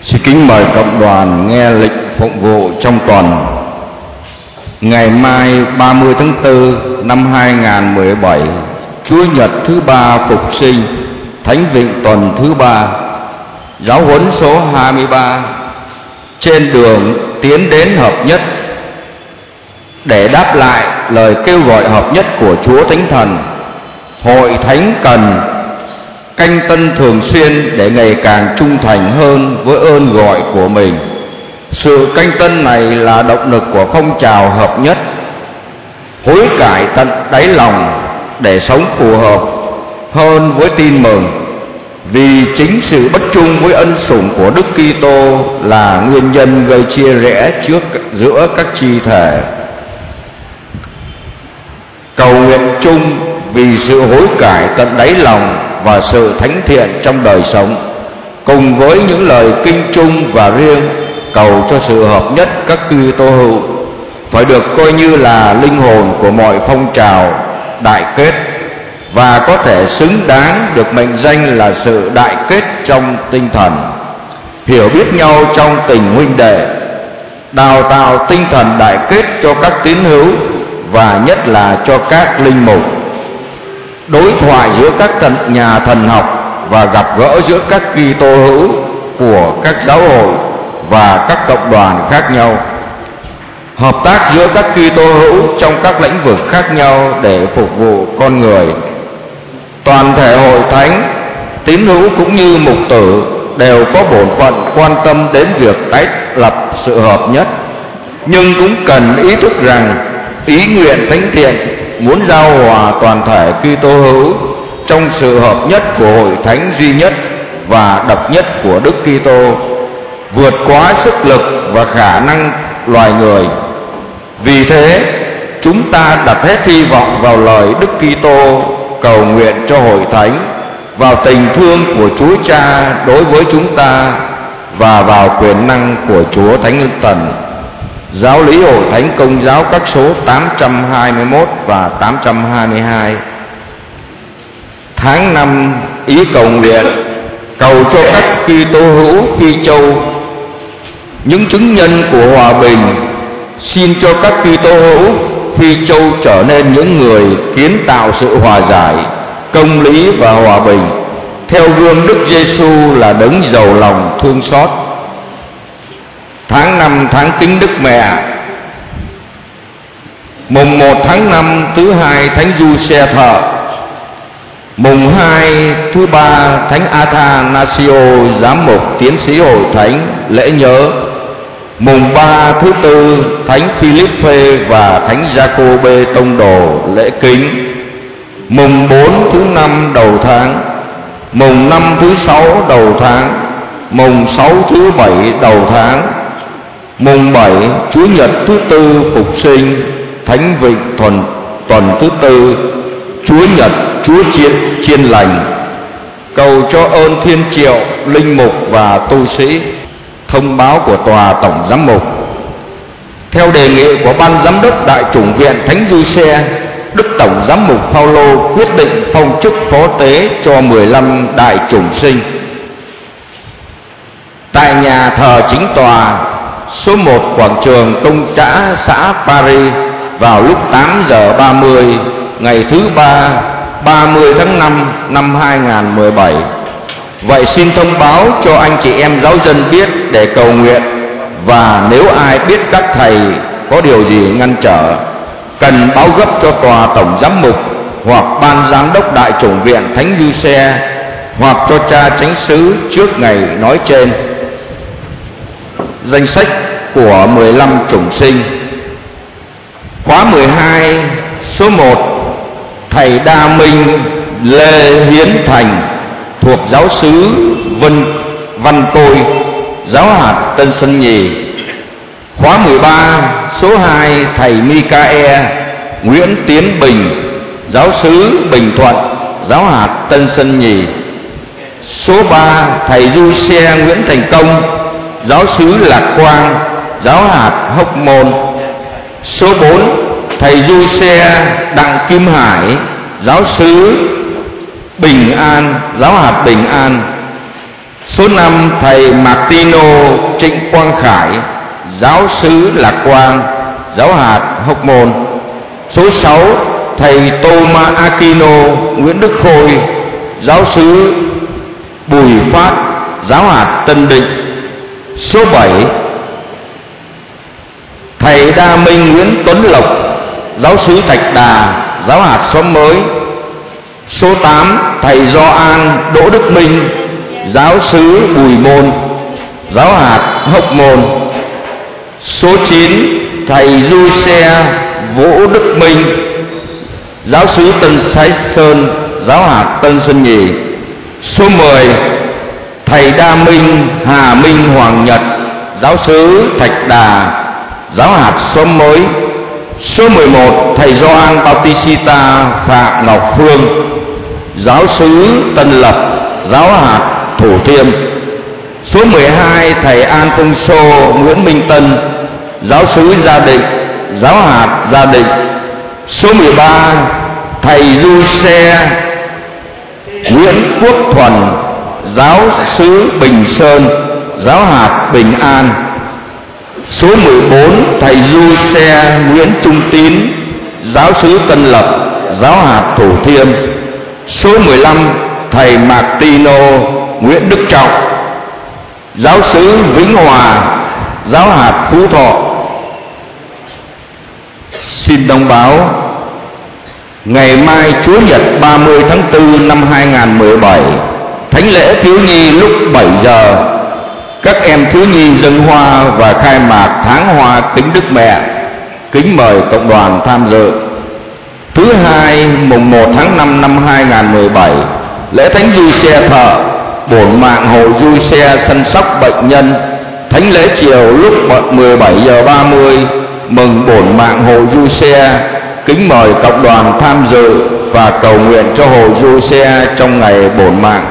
Xin kính mời cộng đoàn nghe lệnh phụng vụ trong tuần. Ngày mai 30 tháng 4 năm 2017, Chúa Nhật thứ ba Phục sinh, Thánh Vịnh tuần thứ ba, giáo huấn số 23, trên đường tiến đến hợp nhất. Để đáp lại lời kêu gọi hợp nhất của Chúa Thánh Thần, Hội Thánh cần canh tân thường xuyên để ngày càng trung thành hơn với ơn gọi của mình. Sự canh tân này là động lực của phong trào hợp nhất, hối cải tận đáy lòng để sống phù hợp hơn với tin mừng. Vì chính sự bất trung với ân sủng của Đức Kitô là nguyên nhân gây chia rẽ giữa các chi thể. Cầu nguyện chung vì sự hối cải tận đáy lòng và sự thánh thiện trong đời sống, cùng với những lời kinh chung và riêng cầu cho sự hợp nhất các Kitô hữu, phải được coi như là linh hồn của mọi phong trào đại kết, và có thể xứng đáng được mệnh danh là sự đại kết trong tinh thần, hiểu biết nhau trong tình huynh đệ, đào tạo tinh thần đại kết cho các tín hữu và nhất là cho các linh mục, đối thoại giữa các nhà thần học và gặp gỡ giữa các Kitô hữu của các giáo hội và các cộng đoàn khác nhau, hợp tác giữa các Kitô hữu trong các lĩnh vực khác nhau để phục vụ con người. Toàn thể hội thánh, tín hữu cũng như mục tử đều có bổn phận quan tâm đến việc tái lập sự hợp nhất, nhưng cũng cần ý thức rằng ý nguyện thánh thiện muốn giao hòa toàn thể Kitô hữu trong sự hợp nhất của hội thánh duy nhất và độc nhất của Đức Kitô vượt quá sức lực và khả năng loài người. Vì thế, chúng ta đặt hết hy vọng vào lời Đức Kitô, cầu nguyện cho hội thánh, vào tình thương của Chúa Cha đối với chúng ta và vào quyền năng của Chúa Thánh Thần. Giáo lý Hội Thánh Công giáo các số 821 và 822. Tháng 5, ý cầu nguyện cầu cho các Kitô hữu Phi Châu, những chứng nhân của hòa bình. Xin cho các Kitô hữu Phi Châu trở nên những người kiến tạo sự hòa giải, công lý và hòa bình, theo gương Đức Giêsu là đấng giàu lòng thương xót. Tháng 5, tháng kính Đức Mẹ. Mùng 1 tháng 5, thứ hai Thánh Giuse Thợ. Mùng 2, thứ ba Thánh Athanasio, giám mục tiến sĩ hội thánh, lễ nhớ. Mùng 3, thứ tư Thánh Philippe và Thánh Giacôbê tông đồ, lễ kính. Mùng 4, thứ năm đầu tháng. Mùng 5, thứ sáu đầu tháng. Mùng 6, thứ bảy đầu tháng. Mùng 7, Chúa Nhật thứ tư Phục sinh, Thánh Vịnh tuần thứ tư, Chúa Nhật Chúa Chiên lành. Cầu cho ơn thiên triệu, linh mục và tu sĩ. Thông báo của Tòa Tổng Giám mục. Theo đề nghị của Ban Giám đốc Đại chủng viện Thánh Giuse, Đức Tổng Giám mục Phaolô quyết định phong chức phó tế cho 15 đại chủng sinh. Tại nhà thờ chính tòa, số 1 quảng trường Công Trã, xã Paris, vào lúc 8 giờ 30 ngày thứ ba 30 tháng 5 năm 2017. Vậy xin thông báo cho anh chị em giáo dân biết để cầu nguyện, và nếu ai biết các thầy có điều gì ngăn trở, cần báo gấp cho Tòa Tổng Giám mục hoặc Ban Giám đốc Đại chủng viện Thánh Giuse hoặc cho cha chánh xứ trước ngày nói trên. Danh sách của 15 chủng sinh. Khóa 12, số 1 Thầy Đa Minh Lê Hiến Thành, thuộc giáo xứ Văn Côi, giáo hạt Tân Sơn Nhì. Khóa 13, số 2 Thầy Micae Nguyễn Tiến Bình, giáo xứ Bình Thuận, giáo hạt Tân Sơn Nhì. Số 3 Thầy Giuse Nguyễn Thành Công, giáo xứ Lạc Quang, giáo hạt Hóc Môn. Số 4 Thầy Giuse Đặng Kim Hải, giáo xứ Bình An, giáo hạt Bình An. Số 5 thầy Martino Trịnh Quang Khải, giáo xứ Lạc Quang, giáo hạt Hóc Môn. Số 6 thầy Thomas Aquino Nguyễn Đức Khôi, giáo xứ Bùi Phát, giáo hạt Tân Định. Số 7 thầy Đa Minh Nguyễn Tuấn Lộc, giáo xứ Thạch Đà, giáo hạt Xóm Mới. Số 8 thầy Gioan Đỗ Đức Minh, giáo xứ Bùi Môn, giáo hạt Hóc Môn. Số 9 thầy Du Xe Vũ Đức Minh, giáo xứ Tân Sái Sơn, giáo hạt Tân Sơn Nhì. Số 10 thầy Đa Minh Hà Minh Hoàng Nhật, giáo xứ Thạch Đà, giáo hạt Xóm Mới. Số 11 thầy Gioan Bautista Phạm Ngọc Phương, giáo xứ Tân Lập, giáo hạt Thủ Thiêm. Số 12 thầy Alfonso Nguyễn Minh Tân, giáo xứ Gia Định, giáo hạt Gia Định. Số 13 thầy Du Xe Nguyễn Quốc Thuần, giáo xứ Bình Sơn, giáo hạt Bình An. Số 14 thầy Du Xe Nguyễn Trung Tín, giáo xứ Tân Lập, giáo hạt Thủ Thiêm. Số 15 thầy Martino Nguyễn Đức Trọng, giáo xứ Vĩnh Hòa, giáo hạt Phú Thọ. Xin thông báo ngày mai Chúa Nhật 30 tháng 4 năm 2017, thánh lễ thiếu nhi lúc 7 giờ. Các em thiếu nhi dâng hoa và khai mạc tháng hoa kính Đức Mẹ. Kính mời cộng đoàn tham dự. Thứ hai mùng 1 tháng 5 năm 2017, lễ thánh Du Xe Thợ, bổn mạng hội Du Xe săn sóc bệnh nhân. Thánh lễ chiều lúc 17 giờ 30, mừng bổn mạng hội Du Xe. Kính mời cộng đoàn tham dự và cầu nguyện cho hội Du Xe trong ngày bổn mạng.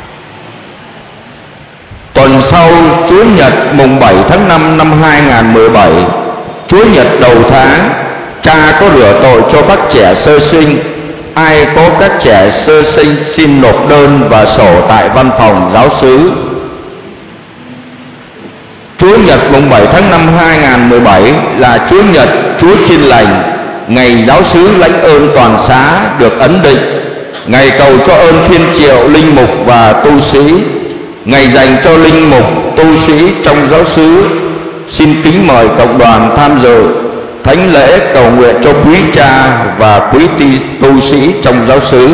Tuần sau, Chúa Nhật mùng 7 tháng 5 năm 2017, Chúa Nhật đầu tháng, cha có rửa tội cho các trẻ sơ sinh. Ai có các trẻ sơ sinh xin nộp đơn và sổ tại văn phòng giáo xứ. Chúa Nhật mùng 7 tháng 5 2017 là Chúa Nhật Chúa Chiên Lành, ngày giáo xứ lãnh ơn toàn xá được ấn định, ngày cầu cho ơn thiên triệu linh mục và tu sĩ, ngày dành cho linh mục tu sĩ trong giáo xứ. Xin kính mời cộng đoàn tham dự thánh lễ cầu nguyện cho quý cha và quý tu sĩ trong giáo xứ.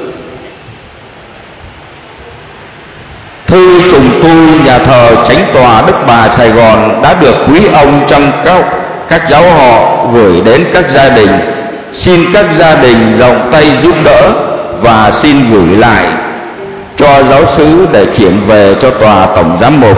Thư trùng tu nhà thờ Chánh tòa Đức Bà Sài Gòn đã được quý ông trong các giáo họ gửi đến các gia đình. Xin các gia đình rộng tay giúp đỡ và xin gửi lại cho giáo xứ để chuyển về cho tòa tổng giám mục.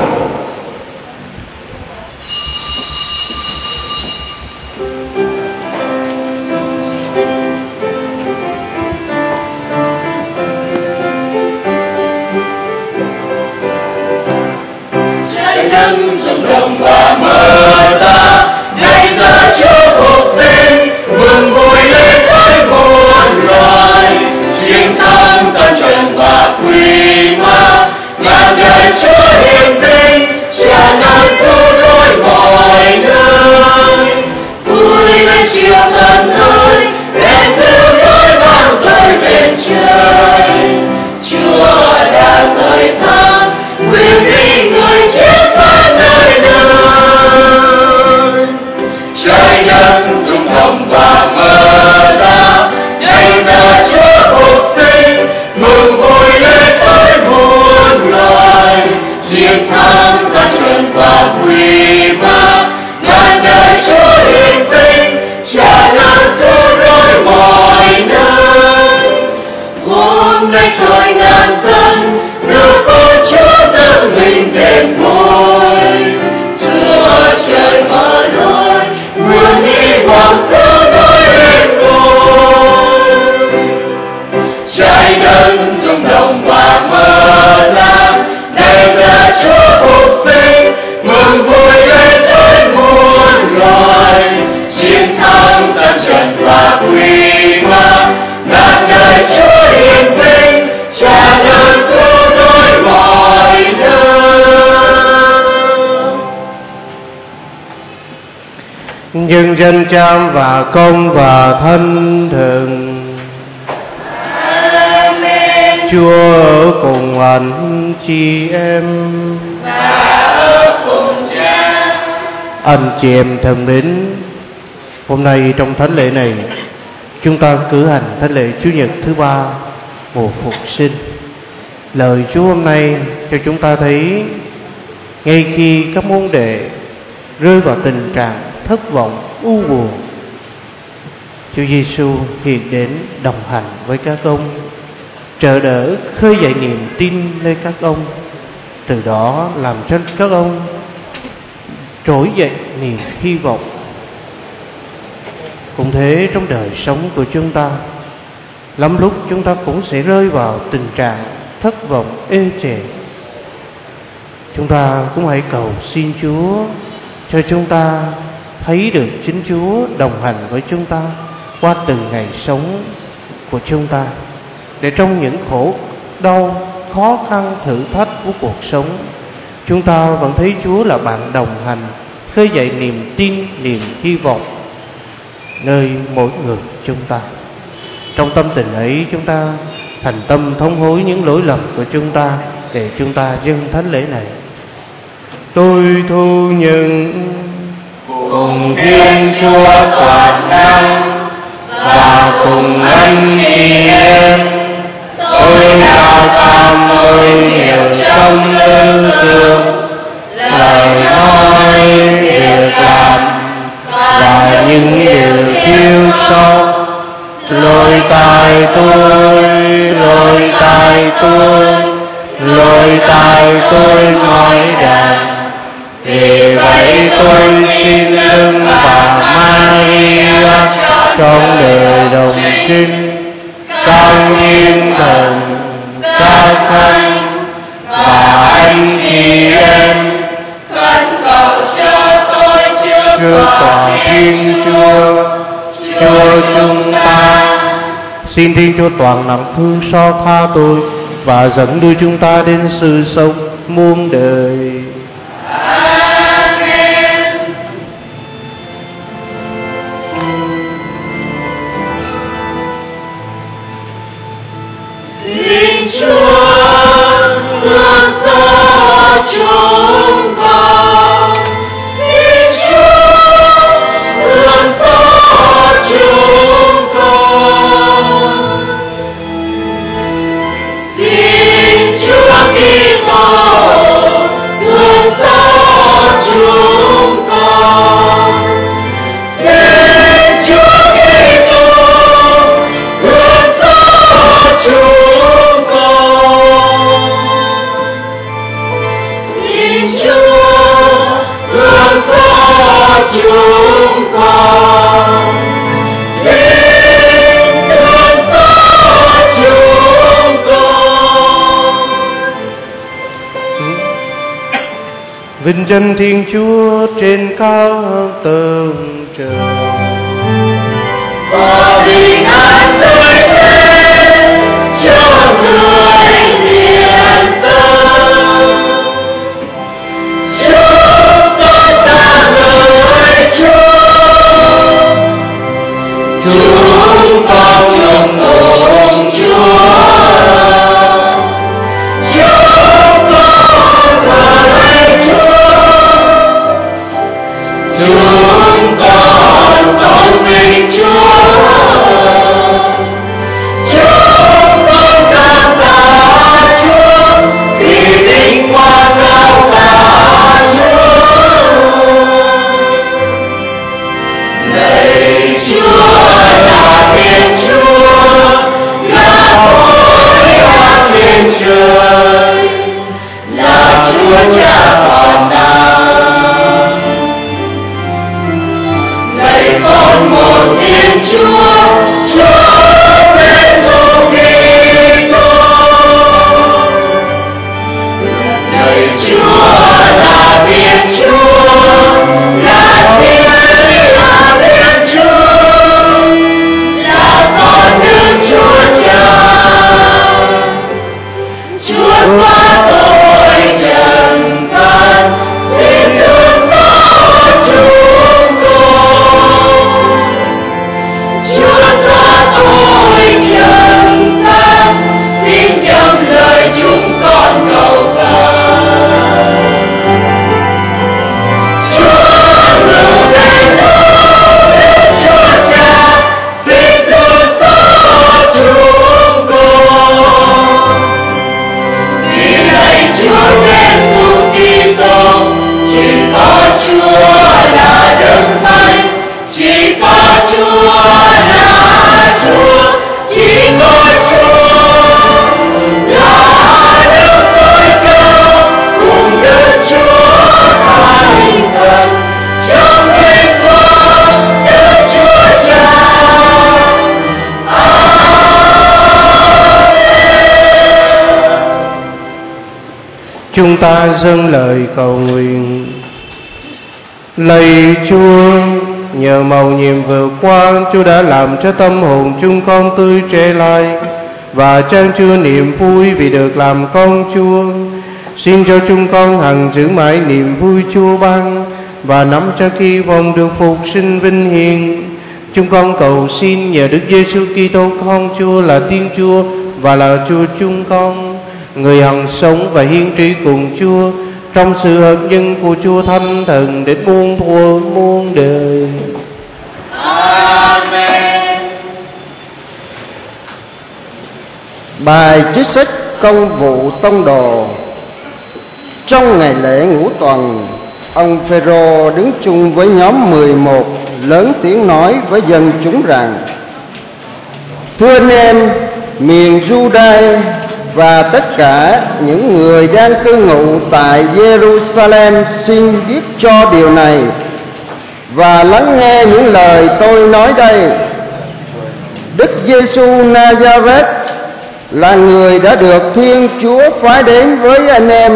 Trái đất rung động và mơ ta, ngày giờ Chúa phục sinh, mừng vui lên với muôn loài, chiến thắng tan trần và quy ma, ngàn đời Chúa hiền vinh, tràn ngàn cứu rỗi mọi nơi. Vui lên chiều thần ơi, đèn cứu rỗi vang rơi bên trời. Chúa đang ngợi thang, quyền uy người chiến thắng nơi nơi. Trái đất rung động và mơ ra, ngày giờ Chúa phục sinh, mừng vui lên với muôn loài, chiến thắng tan trần và quy ma, ngàn đời Chúa hiền vinh, tràn ngàn cứu rỗi mọi nơi. Hôm nay trôi ngàn dân, đưa con Chúa dâng mình đền vội, giữa trời mở lối, muôn hy vọng cứu nối lên ngôi. Trái đất rung động và mơ ra, ngày giờ Chúa phục sinh, mừng vui lên với muôn loài, chiến thắng tan trần và quy ma, ngàn đời Chúa hiền vinh, tràn ngàn cứu rỗi mọi nơi. nhân danh Cha và Con và Thánh Thần. Amen. Chúa ở cùng anh chị em và ở cùng Cha. Anh chị em thân mến, hôm nay trong thánh lễ này chúng ta cử hành thánh lễ Chủ nhật thứ ba mùa Phục sinh. Lời Chúa hôm nay cho chúng ta thấy, ngay khi các môn đệ rơi vào tình trạng thất vọng, u buồn, Chúa Giêsu hiện đến đồng hành với các ông, trợ đỡ, khơi dậy niềm tin nơi các ông, từ đó làm cho các ông trỗi dậy niềm hy vọng. Cũng thế trong đời sống của chúng ta, lắm lúc chúng ta cũng sẽ rơi vào tình trạng thất vọng, ê chề. Chúng ta cũng hãy cầu xin Chúa cho chúng ta thấy được chính Chúa đồng hành với chúng ta qua từng ngày sống của chúng ta, để trong những khổ đau, khó khăn, thử thách của cuộc sống, chúng ta vẫn thấy Chúa là bạn đồng hành, khơi dậy niềm tin, niềm hy vọng nơi mỗi người chúng ta. Trong tâm tình ấy, chúng ta thành tâm thống hối những lỗi lầm của chúng ta để chúng ta dâng thánh lễ này. Tôi thu nhận cùng Thiên Chúa toàn năng và cùng anh chị em, tôi đã phạm lỗi nhiều trong tư tưởng, lời nói, việc làm và những điều thiếu sót. Lỗi tại tôi nói rằng. Vì vậy tôi xin Đức bà Maria trong đời đồng trinh, các thiên thần, các thánh và anh chị em, khẩn cầu cho tôi trước tòa Thiên Chúa, Chúa chúng ta. Xin Thiên Chúa toàn năng thương xót tha tôi và dẫn đưa chúng ta đến sự sống muôn đời. Amen. Xin Chúa luôn cho chúng con. Xin Chúa luôn cho chúng con. Xin Chúa Kitô luôn cho chúng con. Xin Chúa Kitô luôn cho chúng con. Xin Chúa luôn cho chúng con. Xin luôn cho chúng con. Vinh danh Thiên Chúa trên các tầng trời. Có bình an tươi đến cho người hiền tâm. Chúng con ca ngợi Chúa. Chúng con chúc mừng Chúa. Chúng con ngợi Chúa. Chúng con tôn vinh Chúa. Chúng con cảm tạ Chỉ có Chúa là đấng thánh, chỉ có Chúa là Chúa, chỉ có Chúa là đấng tối cao, cùng Đức Chúa Thánh Thần trong vinh quang Đức Chúa Cha. Chúng ta dâng lời cầu nguyện. Lạy Chúa, nhờ mầu nhiệm vừa qua, Chúa đã làm cho tâm hồn chúng con tươi trẻ lại và chan chứa niềm vui vì được làm con Chúa. Xin cho chúng con hằng giữ mãi niềm vui Chúa ban và nắm cho kỳ vọng được phục sinh vinh hiển. Chúng con cầu xin nhờ Đức Giêsu Kitô con Chúa là Thiên Chúa và là Chúa chúng con, người hằng sống và hiến trí cùng Chúa trong sự hợp nhân của Chúa Thánh Thần đến muôn thuở muôn đời. Amen. Bài trích sách Công vụ Tông đồ. Trong ngày lễ Ngũ Tuần, ông Phêrô đứng chung với nhóm 11 lớn tiếng nói với dân chúng rằng: Thưa anh em, miền Giu-đa và tất cả những người đang cư ngụ tại Jerusalem, xin biết cho điều này và lắng nghe những lời tôi nói đây. Đức Giêsu Na-za-rét là người đã được Thiên Chúa phái đến với anh em,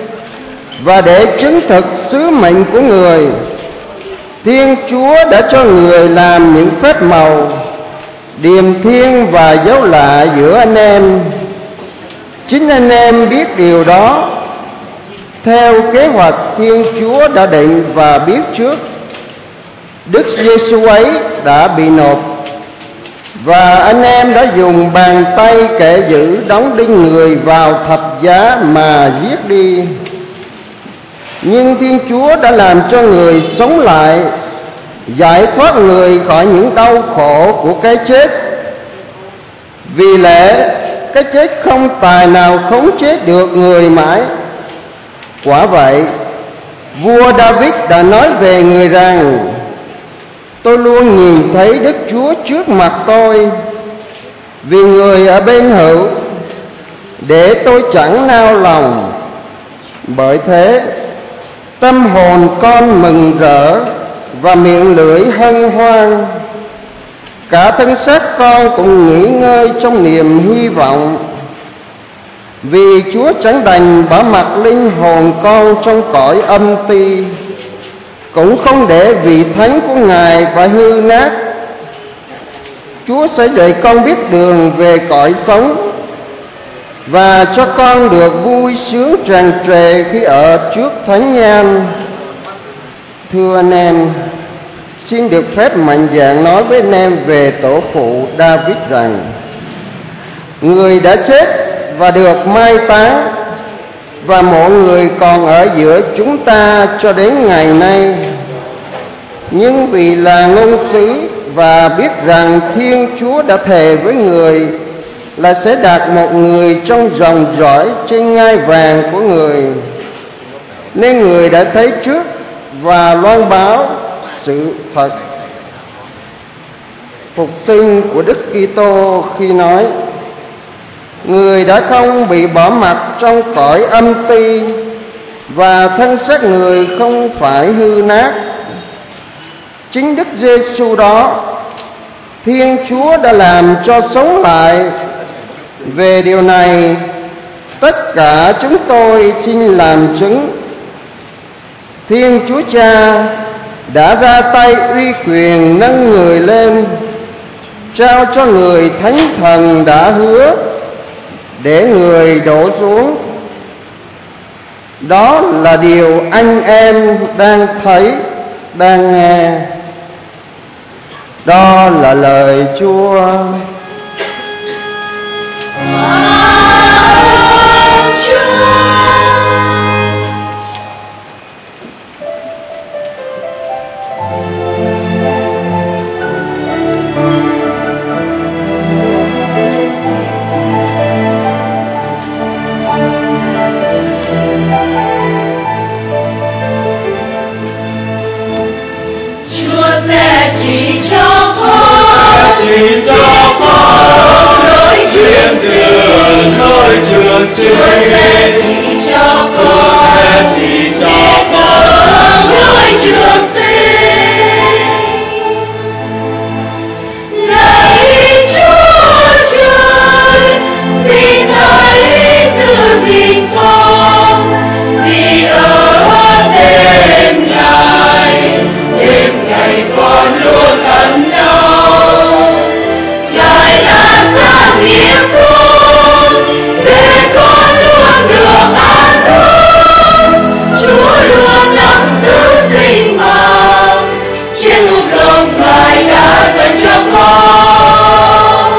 và để chứng thực sứ mệnh của người, Thiên Chúa đã cho người làm những phép màu, điềm thiên và dấu lạ giữa anh em. Chính anh em biết điều đó theo kế hoạch Thiên Chúa đã định và biết trước. Đức Giêsu ấy đã bị nộp, và anh em đã dùng bàn tay kẻ dữ đóng đinh người vào thập giá mà giết đi. Nhưng Thiên Chúa đã làm cho người sống lại, giải thoát người khỏi những đau khổ của cái chết. Vì lẽ cái chết không tài nào khống chế được người mãi. Quả vậy, vua David đã nói về người rằng: Tôi luôn nhìn thấy Đức Chúa trước mặt tôi, vì người ở bên hữu, để tôi chẳng nao lòng. Bởi thế, tâm hồn con mừng rỡ và miệng lưỡi hân hoan. Cả thân xác con cũng nghỉ ngơi trong niềm hy vọng, vì Chúa chẳng đành bỏ mặc linh hồn con trong cõi âm ti, cũng không để vị thánh của Ngài phải hư nát. Chúa sẽ dạy con biết đường về cõi sống, và cho con được vui sướng tràn trề khi ở trước thánh nhan. Thưa anh em, xin được phép mạnh dạn nói với anh em về tổ phụ David rằng: Người đã chết và được mai táng, và mọi người còn ở giữa chúng ta cho đến ngày nay. Nhưng vì là ngôn sứ và biết rằng Thiên Chúa đã thề với người là sẽ đặt một người trong dòng dõi trên ngai vàng của người, nên người đã thấy trước và loan báo sự thật phục sinh của Đức Kitô khi nói: Người đã không bị bỏ mặc trong cõi âm ti, và thân xác người không phải hư nát. Chính Đức Giêsu đó Thiên Chúa đã làm cho sống lại. Về điều này, tất cả chúng tôi xin làm chứng. Thiên Chúa Cha đã ra tay uy quyền nâng người lên, trao cho người Thánh Thần đã hứa, để người đổ xuống. Đó là điều anh em đang thấy, đang nghe. Đó là lời Chúa. thiên đường lối trường Chúa sẽ chỉ cho con lối trường sinh. Lạy Chúa Trời, xin hãy giữ gìn con, vì ở bên Ngài đêm ngày con luôn ẩn náu. Ngài là sáng nghĩa con, để con luôn được an vui. Chúa luôn nắm giữ sinh mạng, trên hục lòng Ngài đã dành cho con.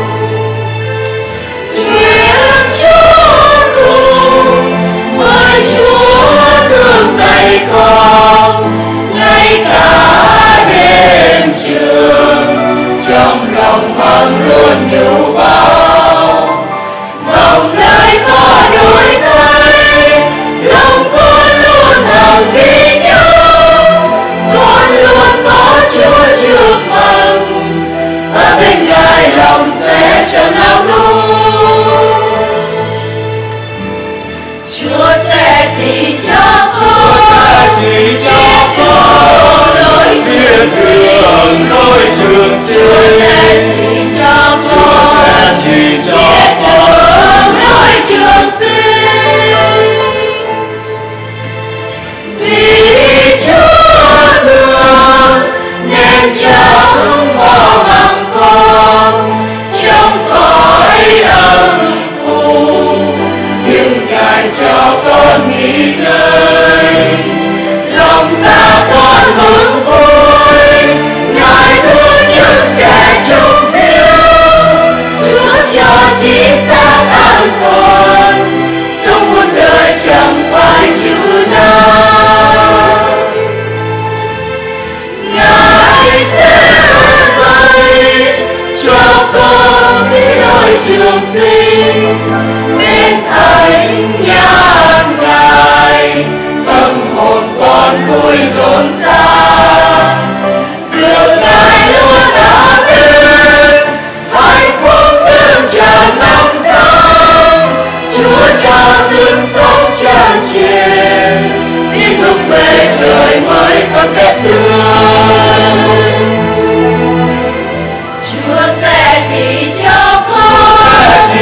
Nguyện Chúa cùng với Chúa thương dạy con, ngay cả đêm trường trong lòng con luôn nhủ vào. Dòng đời có đổi thay, lòng con luôn thầm ghi nhớ. Con luôn có Chúa trước mặt, ở bên Ngài lòng sẽ chẳng nào nuối. Chúa sẽ chỉ cho con lối thiên đường lối trường sinh. cho con lối trường sinh. Vì Chúa thương nên chẳng bỏ bằng con trong cõi âm phủ, nhưng Ngài cho con nghỉ ngơi. Lòng ta con mừng vui, Ngài thương những kẻ chung yêu. Chúa cho chỉ xác an toàn, sống muôn đời chẳng phải chịu nào. Ngài sẽ dạy cho con đi lối trường sinh, bên thánh nhà Ngài tâm hồn con vui rộn ràng. Được Ngài luôn ở bên, hạnh phúc tương tràn lòng ta. Chúa cho rừng sống tràn trề, đến lúc về trời mới có kết thương. Chúa sẽ chỉ cho con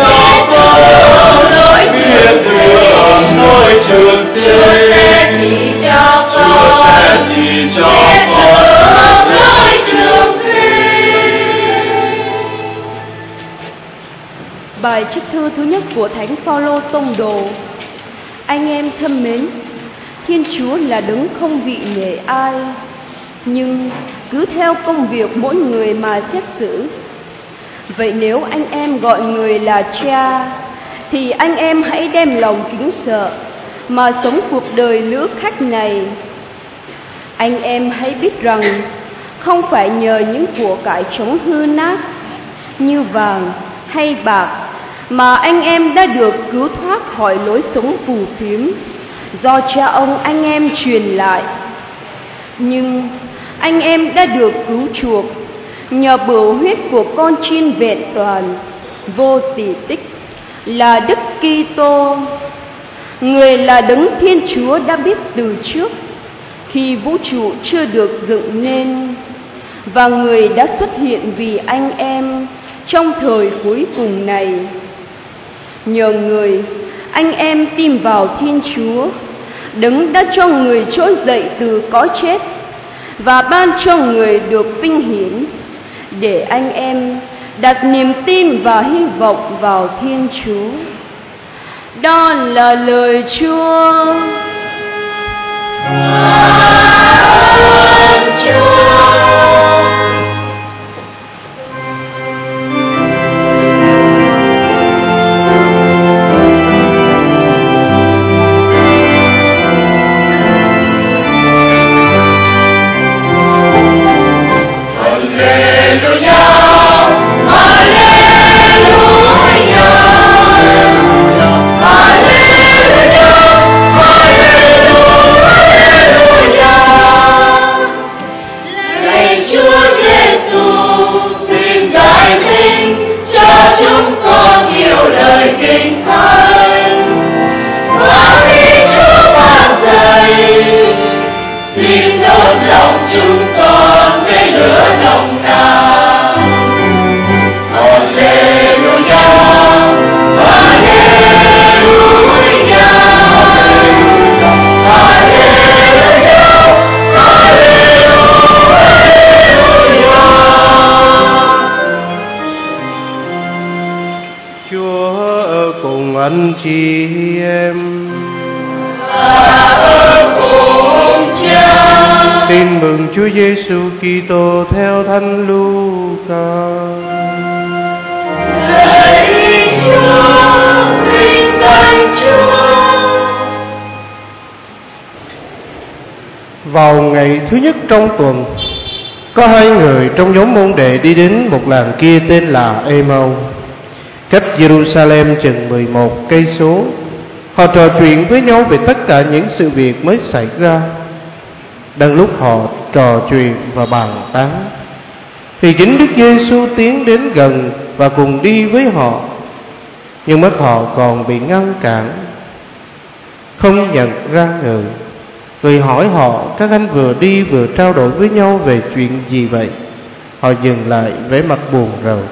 lối thiên đường lối trường sinh. Chúa sẽ chỉ cho con lối trường sinh. Bài trích thư thứ nhất của Thánh Phaolô tông đồ. Anh em thân mến, Thiên Chúa là đấng không vị nể ai, nhưng cứ theo công việc mỗi người mà xét xử. Vậy nếu anh em gọi người là cha, thì anh em hãy đem lòng kính sợ mà sống cuộc đời lữ khách này. Anh em hãy biết rằng không phải nhờ những của cải chống hư nát như vàng hay bạc mà anh em đã được cứu thoát khỏi lối sống phù phiếm do cha ông anh em truyền lại, nhưng anh em đã được cứu chuộc nhờ bửu huyết của con chiên vẹn toàn vô tỷ tích là Đức Kitô. Người là đấng Thiên Chúa đã biết từ trước khi vũ trụ chưa được dựng nên, và người đã xuất hiện vì anh em trong thời cuối cùng này. Nhờ người, anh em tin vào Thiên Chúa, đấng đã cho người trỗi dậy từ cõi chết và ban cho người được vinh hiển, để anh em đặt niềm tin và hy vọng vào Thiên Chúa. Đó là lời Chúa. Hallelujah, hallelujah. Hallelujah, hallelujah, Chúa Giêsu Kitô theo Thánh Luca. Lạy Chúa, vinh danh Chúa. Vào ngày thứ nhất trong tuần, có hai người trong nhóm môn đệ đi đến một làng kia tên là Ê-mâu, cách Jerusalem chừng 11 cây số. Họ trò chuyện với nhau về tất cả những sự việc mới xảy ra. Đang lúc họ trò chuyện và bàn tán, thì chính Đức Giêsu tiến đến gần và cùng đi với họ. Nhưng mắt họ còn bị ngăn cản, không nhận ra người. Người hỏi họ: các anh vừa đi vừa trao đổi với nhau về chuyện gì vậy? Họ dừng lại vẻ mặt buồn rầu.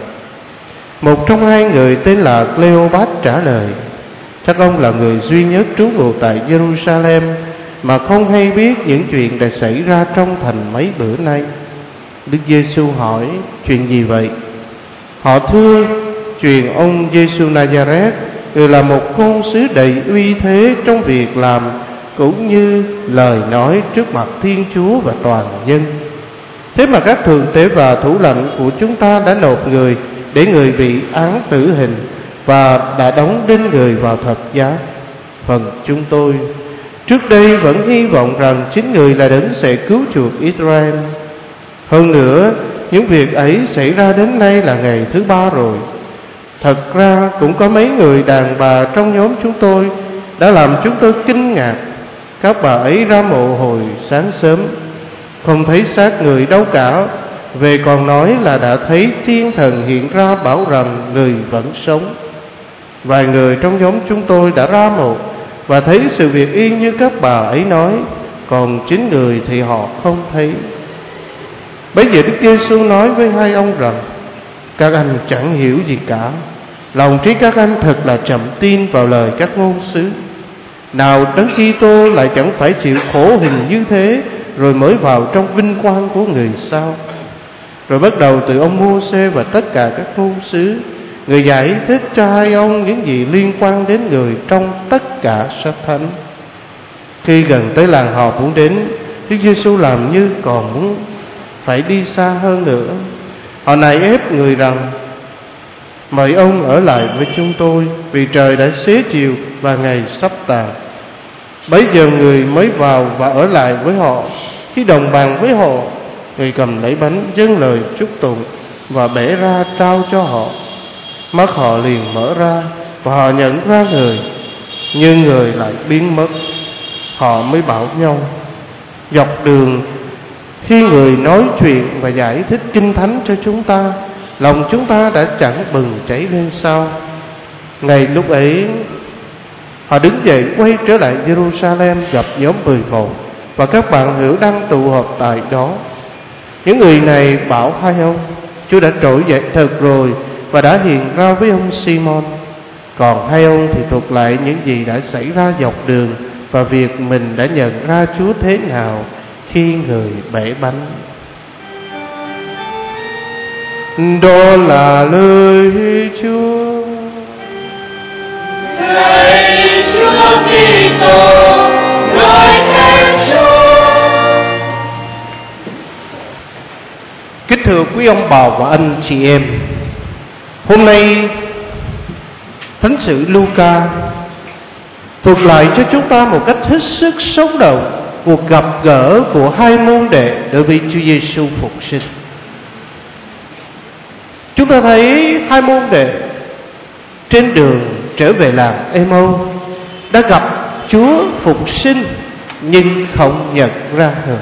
Một trong hai người tên là Cleopat trả lời: chắc ông là người duy nhất trú ngụ tại Jerusalem mà không hay biết những chuyện đã xảy ra trong thành mấy bữa nay. Đức Giêsu hỏi: chuyện gì vậy? Họ thưa: chuyện ông Giêsu Nazareth, người là một ngôn sứ đầy uy thế trong việc làm cũng như lời nói trước mặt Thiên Chúa và toàn dân. Thế mà các thượng tế và thủ lãnh của chúng ta đã nộp người để người bị án tử hình và đã đóng đinh người vào thập giá. Phần chúng tôi trước đây vẫn hy vọng rằng chính người là đấng sẽ cứu chuộc Israel. Hơn nữa, những việc ấy xảy ra đến nay là ngày thứ 3 rồi. Thật ra cũng có mấy người đàn bà trong nhóm chúng tôi đã làm chúng tôi kinh ngạc. Các bà ấy ra mộ hồi sáng sớm, không thấy xác người đâu cả. Về còn nói là đã thấy thiên thần hiện ra bảo rằng người vẫn sống. Vài người trong nhóm chúng tôi đã ra mộ và thấy sự việc y như các bà ấy nói, còn chính người thì họ không thấy. Bấy giờ Đức Giêsu nói với hai ông rằng: các anh chẳng hiểu gì cả. Lòng trí các anh thật là chậm tin vào lời các ngôn sứ. Nào Đấng Kitô lại chẳng phải chịu khổ hình như thế rồi mới vào trong vinh quang của người sao? Rồi bắt đầu từ ông Mô-sê và tất cả các ngôn sứ, người giải thích cho hai ông những gì liên quan đến người trong tất cả sách thánh. Khi gần tới làng họ muốn đến, Đức Giêsu làm như còn muốn phải đi xa hơn nữa. Họ nài ép người rằng: mời ông ở lại với chúng tôi, vì trời đã xế chiều và ngày sắp tàn. Bấy giờ người mới vào và ở lại với họ. Khi đồng bàn với họ, người cầm lấy bánh dâng lời chúc tụng và bẻ ra trao cho họ. Mắt họ liền mở ra và họ nhận ra người, nhưng người lại biến mất. Họ mới bảo nhau: dọc đường khi người nói chuyện và giải thích kinh thánh cho chúng ta, lòng chúng ta đã chẳng bừng cháy lên sao? Ngay lúc ấy, họ đứng dậy quay trở lại Jerusalem, gặp nhóm 11 và các bạn hữu đang tụ họp tại đó. Những người này bảo hai ông: Chúa đã trỗi dậy thật rồi và đã hiện ra với ông Simon. Còn hai ông thì thuật lại những gì đã xảy ra dọc đường và việc mình đã nhận ra Chúa thế nào khi người bẻ bánh. Đó là lời Chúa. Lạy Chúa Kitô, ngợi khen Chúa. Kính thưa quý ông bà và anh chị em, hôm nay Thánh sử Luca thuật lại cho chúng ta một cách hết sức sống động cuộc gặp gỡ của hai môn đệ đối với Chúa Giêsu phục sinh. Chúng ta thấy hai môn đệ trên đường trở về làng Ê-mâu đã gặp Chúa phục sinh nhưng không nhận ra người.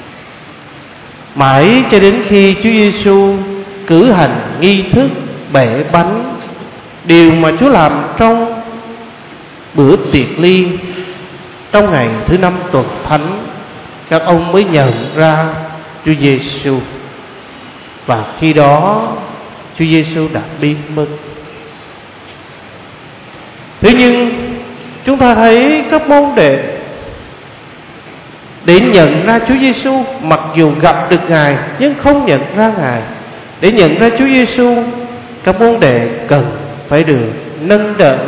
Mãi cho đến khi Chúa Giêsu cử hành nghi thức bẻ bánh, điều mà Chúa làm trong bữa tiệc liên trong ngày thứ 5 tuần thánh, các ông mới nhận ra Chúa Giêsu. Và khi đó Chúa Giêsu đã biến mất. Thế nhưng chúng ta thấy các môn đệ để nhận ra Chúa Giêsu, mặc dù gặp được Ngài nhưng không nhận ra Ngài. Để nhận ra Chúa Giêsu, các môn đệ cần phải được nâng đỡ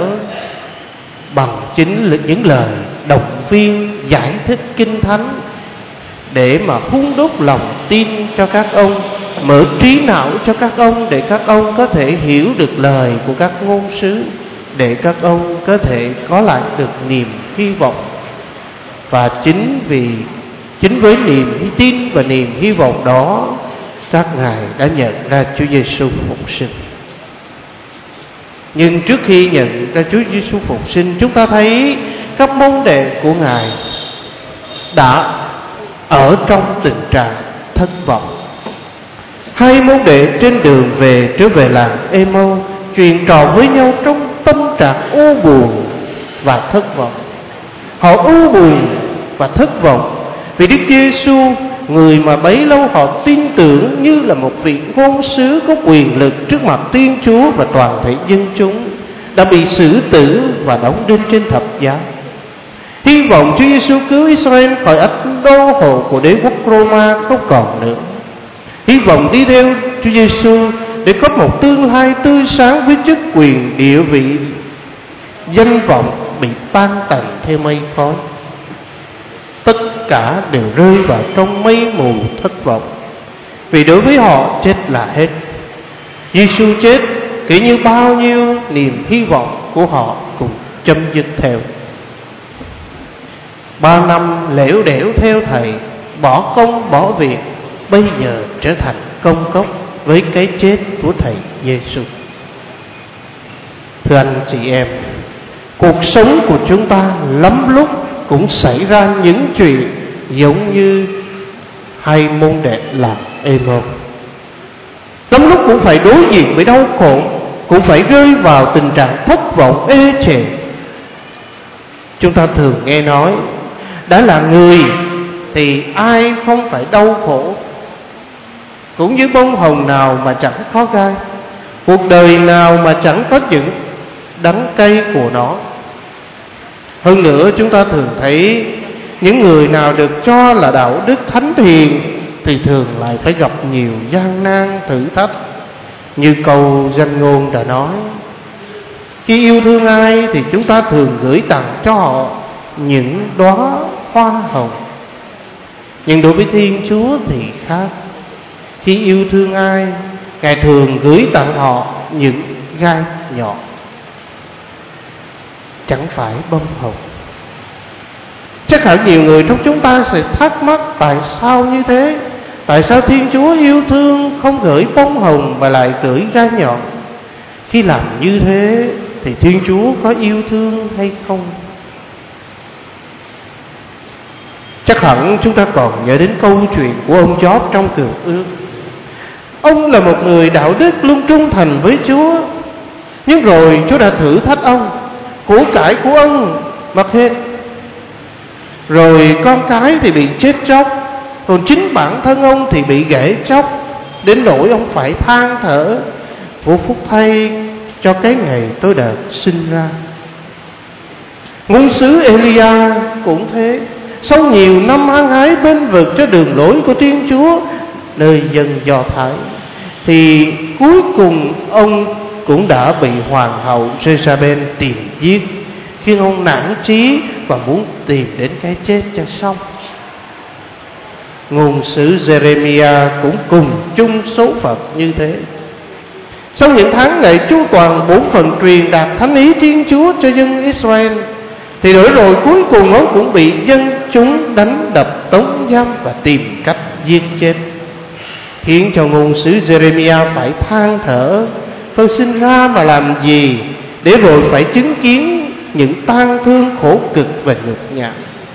bằng chính những lời động viên, giải thích kinh thánh, để mà hun đúc lòng tin cho các ông, mở trí não cho các ông, để các ông có thể hiểu được lời của các ngôn sứ, để các ông có thể có lại được niềm hy vọng. Và chính với niềm tin và niềm hy vọng đó, các ngài đã nhận ra Chúa Giêsu phục sinh. Nhưng trước khi nhận ra Chúa Giêsu phục sinh, chúng ta thấy các môn đệ của ngài đã ở trong tình trạng thất vọng. Hai môn đệ trên đường trở về làng Ê-mâu, chuyện trò với nhau trong tâm trạng u buồn và thất vọng. Họ u buồn và thất vọng vì Đức Giêsu, người mà bấy lâu họ tin tưởng như là một vị ngôn sứ có quyền lực trước mặt Thiên Chúa và toàn thể dân chúng, đã bị xử tử và đóng đinh trên thập giá. Hy vọng Chúa Giêsu cứu Israel khỏi ách đô hộ của đế quốc Roma không còn nữa. Hy vọng đi theo Chúa Giêsu để có một tương lai tươi sáng với chức quyền, địa vị, danh vọng bị tan tành theo mây khói. Tất cả đều rơi vào trong mây mù thất vọng, vì đối với họ chết là hết. Giêsu chết, kể như bao nhiêu niềm hy vọng của họ cùng chấm dứt theo. 3 năm lẻo đẻo theo Thầy, bỏ công bỏ việc, bây giờ trở thành công cốc với cái chết của Thầy Giêsu. Thưa anh chị em, cuộc sống của chúng ta lắm lúc cũng xảy ra những chuyện giống như hai môn đệ làm Ê-mâu. Lắm lúc cũng phải đối diện với đau khổ, cũng phải rơi vào tình trạng thất vọng ê chề. Chúng ta thường nghe nói, đã là người thì ai không phải đau khổ. Cũng như bông hồng nào mà chẳng có gai, cuộc đời nào mà chẳng có những đắng cay của nó. Hơn nữa, chúng ta thường thấy những người nào được cho là đạo đức thánh thiện thì thường lại phải gặp nhiều gian nan thử thách. Như câu danh ngôn đã nói, khi yêu thương ai thì chúng ta thường gửi tặng cho họ những đóa hoa hồng. Nhưng đối với Thiên Chúa thì khác. Khi yêu thương ai, Ngài thường gửi tặng họ những gai nhọn, chẳng phải bông hồng. Chắc hẳn nhiều người trong chúng ta sẽ thắc mắc tại sao như thế. Tại sao Thiên Chúa yêu thương không gửi bông hồng mà lại gửi gai nhọn? Khi làm như thế thì Thiên Chúa có yêu thương hay không? Chắc hẳn chúng ta còn nhớ đến câu chuyện của ông Gióp trong Cựu Ước. Ông là một người đạo đức luôn trung thành với Chúa, nhưng rồi Chúa đã thử thách ông. Của cải của ông mất hết, rồi con cái thì bị chết chóc, còn chính bản thân ông thì bị gãy chóc, đến nỗi ông phải than thở: Vô phúc thay cho cái ngày tôi được sinh ra. Ngôn sứ Elia cũng thế. Sau nhiều năm hăng hái bên vực cho đường lối của Thiên Chúa nơi dân Do Thái, thì cuối cùng ông cũng đã bị hoàng hậu Jezabel tìm giết, khiến ông nản chí và muốn tìm đến cái chết cho xong. Ngôn sứ Jeremiah cũng cùng chung số phận như thế. Sau những tháng ngày chu toàn bổn phận truyền đạt thánh ý Thiên Chúa cho dân Israel, thì đổi rồi cuối cùng ông cũng bị dân chúng đánh đập, tống giam và tìm cách giết chết, khiến cho ngôn sứ Jeremiah phải than thở: tôi sinh ra mà làm gì, để rồi phải chứng kiến những tang thương khổ cực và nhục nhã.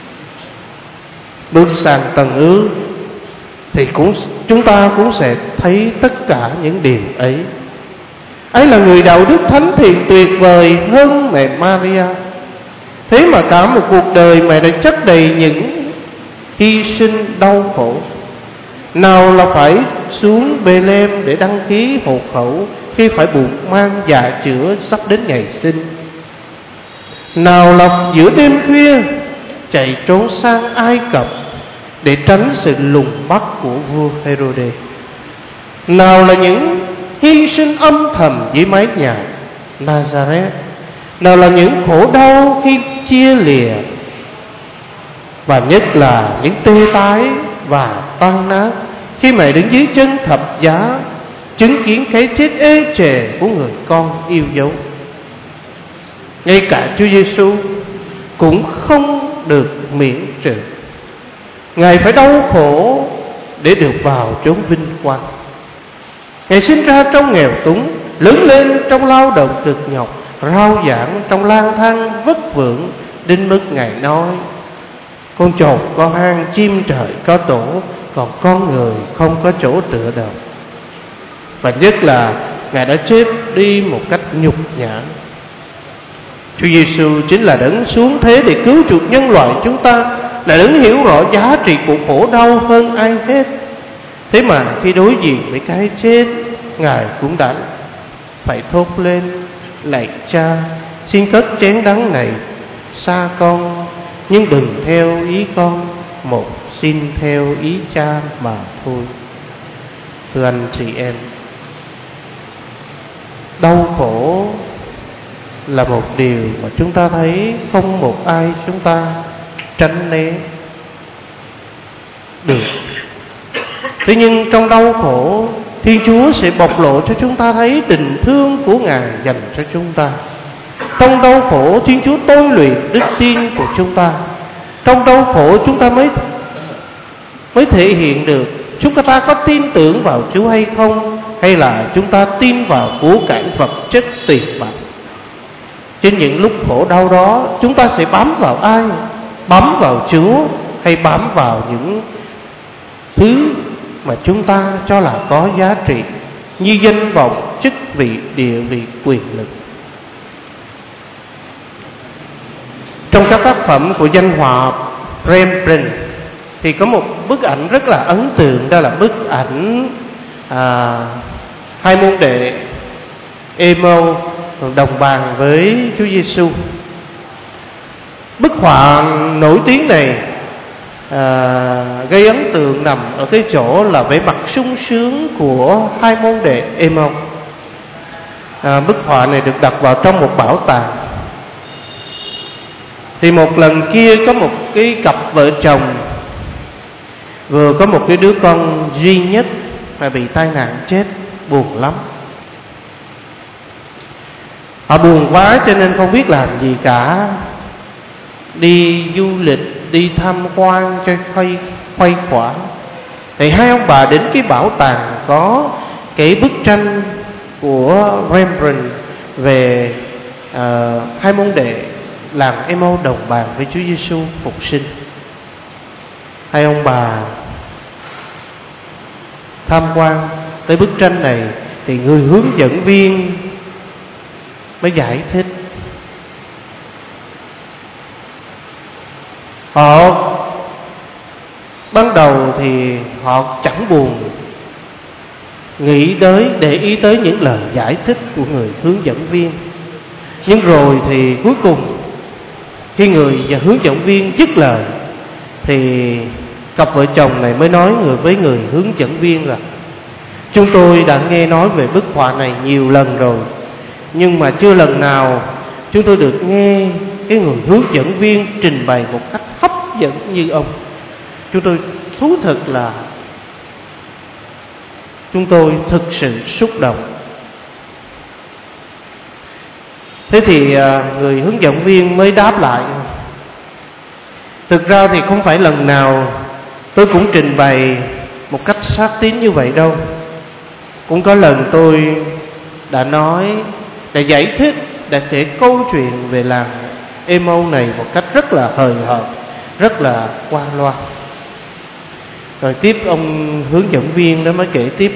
Bước sang Tân Ước thì chúng ta cũng sẽ thấy tất cả những điều ấy. Ấy là người đạo đức thánh thiện tuyệt vời hơn mẹ Maria. Thế mà cả một cuộc đời mẹ đã chất đầy những hy sinh đau khổ. Nào là phải xuống Bethlehem để đăng ký hộ khẩu khi phải bụng mang dạ chữa sắp đến ngày sinh. Nào là giữa đêm khuya chạy trốn sang Ai Cập để tránh sự lùng bắt của vua Herode. Nào là những hy sinh âm thầm dưới mái nhà Nazareth. Nào là những khổ đau khi chia lìa, và nhất là những tê tái và tan nát khi Mẹ đứng dưới chân thập giá, chứng kiến cái chết ê chề của người con yêu dấu. Ngay cả Chúa Giêsu cũng không được miễn trừ. Ngài phải đau khổ để được vào chốn vinh quang. Ngài sinh ra trong nghèo túng, lớn lên trong lao động cực nhọc, rao giảng trong lang thang vất vưởng, đến mức Ngài nói: con trồn có hang, chim trời có tổ, còn con người không có chỗ tựa đầu. Và nhất là Ngài đã chết đi một cách nhục nhã. Chúa Giêsu chính là đấng xuống thế để cứu chuộc nhân loại chúng ta, là đấng hiểu rõ giá trị của khổ đau hơn ai hết. Thế mà khi đối diện với cái chết, Ngài cũng đã phải thốt lên: lạy Cha, xin cất chén đắng này xa con, nhưng đừng theo ý con, một xin theo ý Cha mà thôi. Thưa anh chị em, đau khổ là một điều mà chúng ta thấy không một ai chúng ta tránh né được. Thế nhưng trong đau khổ, Thiên Chúa sẽ bộc lộ cho chúng ta thấy tình thương của Ngài dành cho chúng ta. Trong đau khổ, Thiên Chúa tôi luyện đức tin của chúng ta. Trong đau khổ chúng ta mới thể hiện được chúng ta có tin tưởng vào Chúa hay không, hay là chúng ta tin vào của cải vật chất tiền bạc. Trên những lúc khổ đau đó, chúng ta sẽ bám vào ai? Bám vào Chúa hay bám vào những thứ mà chúng ta cho là có giá trị, như danh vọng, chức vị, địa vị, quyền lực? Trong các tác phẩm của danh họa Rembrandt thì có một bức ảnh rất là ấn tượng, đó là bức ảnh hai môn đệ Emmaus đồng bàn với Chúa Giêsu. Bức họa nổi tiếng này gây ấn tượng nằm ở cái chỗ là vẻ mặt sung sướng của hai môn đệ Emmaus. Bức họa này được đặt vào trong một bảo tàng. Thì một lần kia có một cái cặp vợ chồng vừa có một cái đứa con duy nhất mà bị tai nạn chết, buồn lắm. Họ buồn quá cho nên không biết làm gì cả, đi du lịch, đi tham quan cho khuây khỏa. Thì hai ông bà đến cái bảo tàng có cái bức tranh của Rembrandt về hai môn đệ làng Emmaus đồng bàn với Chúa Giêsu phục sinh. Hai ông bà tham quan tới bức tranh này thì người hướng dẫn viên mới giải thích. Họ ban đầu thì họ chẳng buồn nghĩ tới, để ý tới những lời giải thích của người hướng dẫn viên. Nhưng rồi thì cuối cùng khi người và hướng dẫn viên dứt lời thì cặp vợ chồng này mới nói với người hướng dẫn viên là: chúng tôi đã nghe nói về bức họa này nhiều lần rồi, nhưng mà chưa lần nào chúng tôi được nghe cái người hướng dẫn viên trình bày một cách hấp dẫn như ông. Chúng tôi thú thực là chúng tôi thực sự xúc động. Thế thì người hướng dẫn viên mới đáp lại: thực ra thì không phải lần nào tôi cũng trình bày một cách sát tín như vậy đâu. Cũng có lần tôi đã nói, đã giải thích, đã kể câu chuyện về làng Emmaus này một cách rất là hời hợt, rất là qua loa. Rồi tiếp ông hướng dẫn viên đó mới kể tiếp: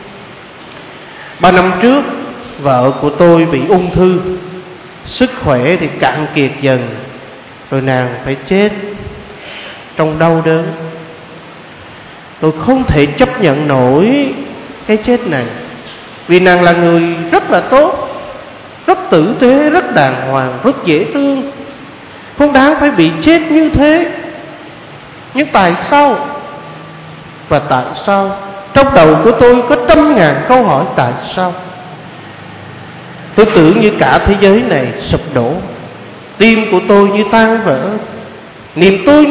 3 năm trước vợ của tôi bị ung thư, sức khỏe thì cạn kiệt dần, rồi nàng phải chết trong đau đớn. Tôi không thể chấp nhận nổi cái chết này, vì nàng là người rất là tốt, rất tử tế, rất đàng hoàng, rất dễ thương, không đáng phải bị chết như thế. Nhưng tại sao? Và tại sao? Trong đầu của tôi có trăm ngàn câu hỏi tại sao. Tôi tưởng như cả thế giới này sụp đổ, tim của tôi như tan vỡ, niềm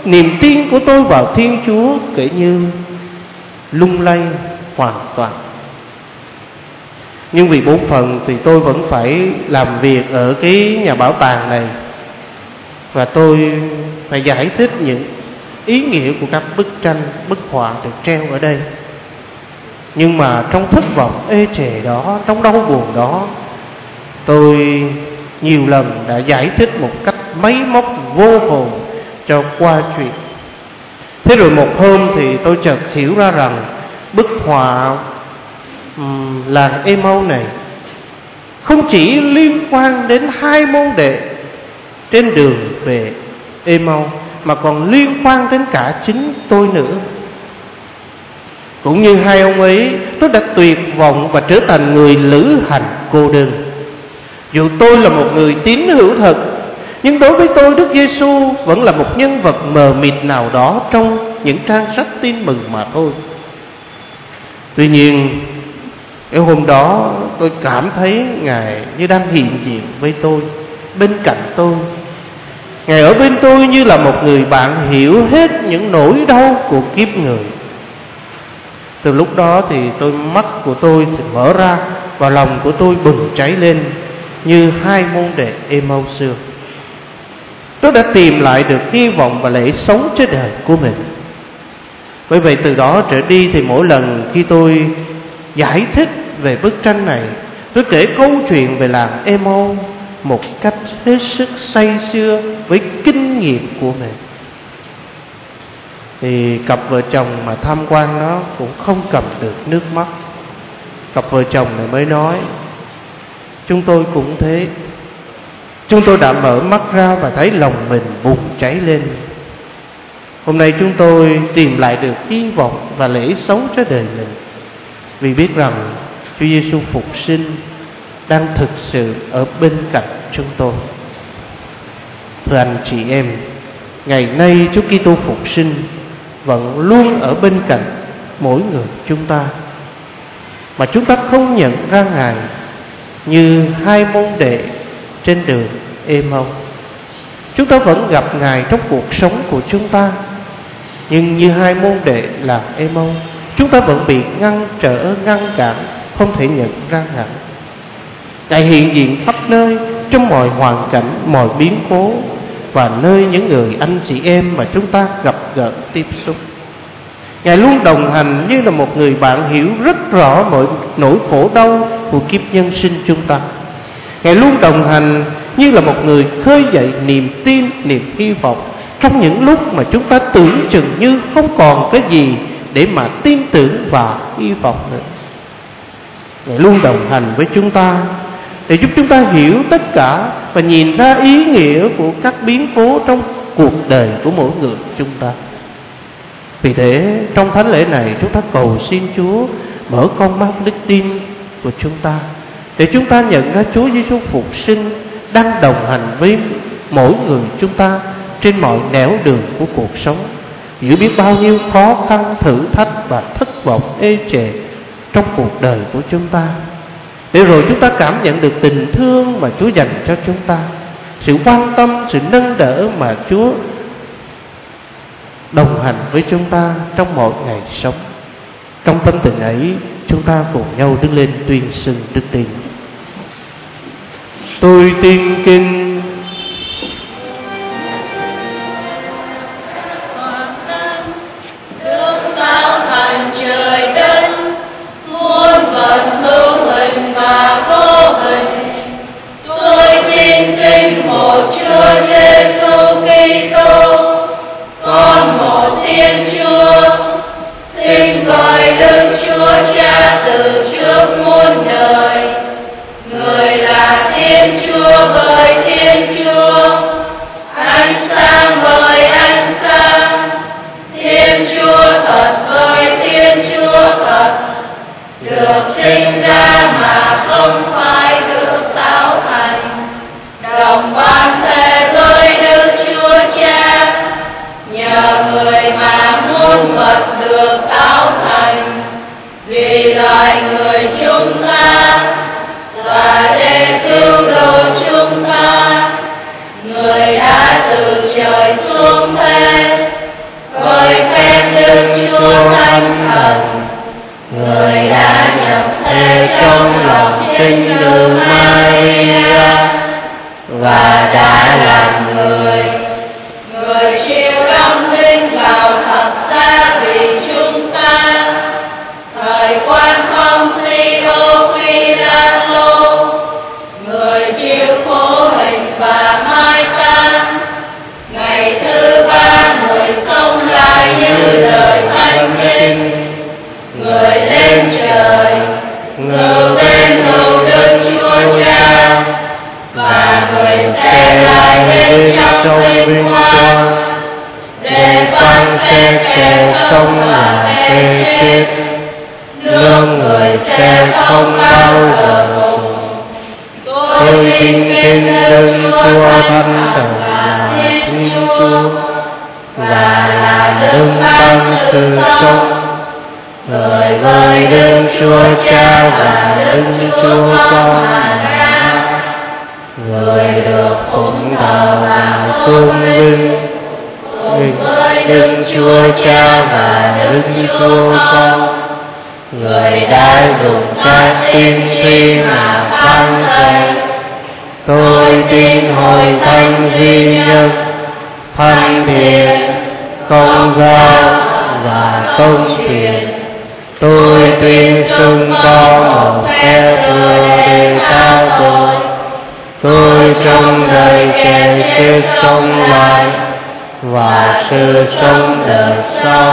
niềm tin của tôi vào Thiên Chúa kể như lung lay hoàn toàn. Nhưng vì bổn phận thì tôi vẫn phải làm việc ở cái nhà bảo tàng này, và tôi phải giải thích những ý nghĩa của các bức tranh, bức họa được treo ở đây. Nhưng mà trong thất vọng ê chề đó, trong đau buồn đó, tôi nhiều lần đã giải thích một cách máy móc vô hồn cho qua chuyện. Thế rồi một hôm thì tôi chợt hiểu ra rằng bức họa làng Emau này không chỉ liên quan đến hai môn đệ trên đường về Emau, mà còn liên quan đến cả chính tôi nữa. Cũng như hai ông ấy, tôi đã tuyệt vọng và trở thành người lữ hành cô đơn. Dù tôi là một người tín hữu thật, nhưng đối với tôi, Đức Giêsu vẫn là một nhân vật mờ mịt nào đó trong những trang sách tin mừng mà thôi. Tuy nhiên, cái hôm đó tôi cảm thấy Ngài như đang hiện diện với tôi, bên cạnh tôi. Ngài ở bên tôi như là một người bạn hiểu hết những nỗi đau của kiếp người. Từ lúc đó thì mắt của tôi thì mở ra, và lòng của tôi bừng cháy lên như hai môn đệ Emau xưa. Tôi đã tìm lại được hy vọng và lẽ sống trên đời của mình. Bởi vậy từ đó trở đi thì mỗi lần khi tôi giải thích về bức tranh này, tôi kể câu chuyện về làng Emau một cách hết sức say sưa với kinh nghiệm của mình. Thì cặp vợ chồng mà tham quan đó cũng không cầm được nước mắt. Cặp vợ chồng này mới nói: chúng tôi cũng thế. Chúng tôi đã mở mắt ra và thấy lòng mình bùng cháy lên. Hôm nay chúng tôi tìm lại được hy vọng và lẽ sống cho đời mình, vì biết rằng Chúa Giêsu phục sinh đang thực sự ở bên cạnh chúng tôi. Thưa anh chị em, ngày nay Chúa Kitô phục sinh vẫn luôn ở bên cạnh mỗi người chúng ta, mà chúng ta không nhận ra Ngài như hai môn đệ trên đường Emau. Chúng ta vẫn gặp Ngài trong cuộc sống của chúng ta, nhưng như hai môn đệ là Emau, chúng ta vẫn bị ngăn cản, không thể nhận ra Ngài. Ngài hiện diện khắp nơi, trong mọi hoàn cảnh, mọi biến cố, và nơi những người anh chị em mà chúng ta gặp gỡ tiếp xúc. Ngài luôn đồng hành như là một người bạn hiểu rất rõ mọi nỗi khổ đau của kiếp nhân sinh chúng ta. Ngài luôn đồng hành như là một người khơi dậy niềm tin, niềm hy vọng trong những lúc mà chúng ta tưởng chừng như không còn cái gì để mà tin tưởng và hy vọng nữa. Ngài luôn đồng hành với chúng ta để giúp chúng ta hiểu tất cả và nhìn ra ý nghĩa của các biến cố trong cuộc đời của mỗi người chúng ta. Vì thế trong thánh lễ này, chúng ta cầu xin Chúa mở con mắt đức tin của chúng ta, để chúng ta nhận ra Chúa Giêsu phục sinh đang đồng hành với mỗi người chúng ta trên mọi nẻo đường của cuộc sống, giữa biết bao nhiêu khó khăn, thử thách và thất vọng ê chề trong cuộc đời của chúng ta. Để rồi chúng ta cảm nhận được tình thương mà Chúa dành cho chúng ta, sự quan tâm, sự nâng đỡ mà Chúa đồng hành với chúng ta trong mọi ngày sống. Trong tâm tình ấy, chúng ta cùng nhau đứng lên tuyên xưng đức tin. Tôi tin kinh được tạo thành trời đất, muôn vật hữu hình và vô hình. Tôi tin kinh một Chúa Giêsu Kitô, con một Thiên Chúa, sinh bởi Đức Chúa Cha từ trước muôn đời. Người là Thiên Chúa bởi Thiên Chúa, ánh sáng bởi ánh sáng, Thiên Chúa thật bởi Thiên Chúa thật, được sinh ra mà không phải được tạo thành, đồng ban thể với Đức Chúa Cha. Nhờ người mà muôn vật được tạo thành, vì loài người chúng ta và để cứu độ chúng ta, người đã từ trời xuống thế, Đức Chúa Thánh Thần, người đã nhập thế trong lòng Trinh Nữ Maria và đã làm người. Người chịu đóng đinh vào thập giá vì chúng ta. Thời quan Phong Phi-ô Phi-la-tô, người chịu khổ hình và mai táng. Ngày thứ ba người sống lại như lời Thánh Kinh. Người lên trời, ngự bên hữu Đức Chúa Cha, và người sẽ lại đến trong vinh quang để phán xét kẻ sống và kẻ chết. Nước người sẽ không bao giờ cùng. Tôi kính tin Đức Chúa Thánh Thần là Thiên Chúa và là Đức Ban sự sống, người với Đức Chúa Cha và Đức Chúa Con, người được phụng thờ và tôn vinh với Đức Chúa Cha và Đức Chúa Con, người đã dùng các tiên tri mà phán dạy. Tôi tin Hội Thánh duy nhất, thánh thiện, công giáo và công thiện. Tôi tin xưng có một phe thừa để tha tội. Tôi trông đợi kẻ chết sống lại và sự sống đời sau.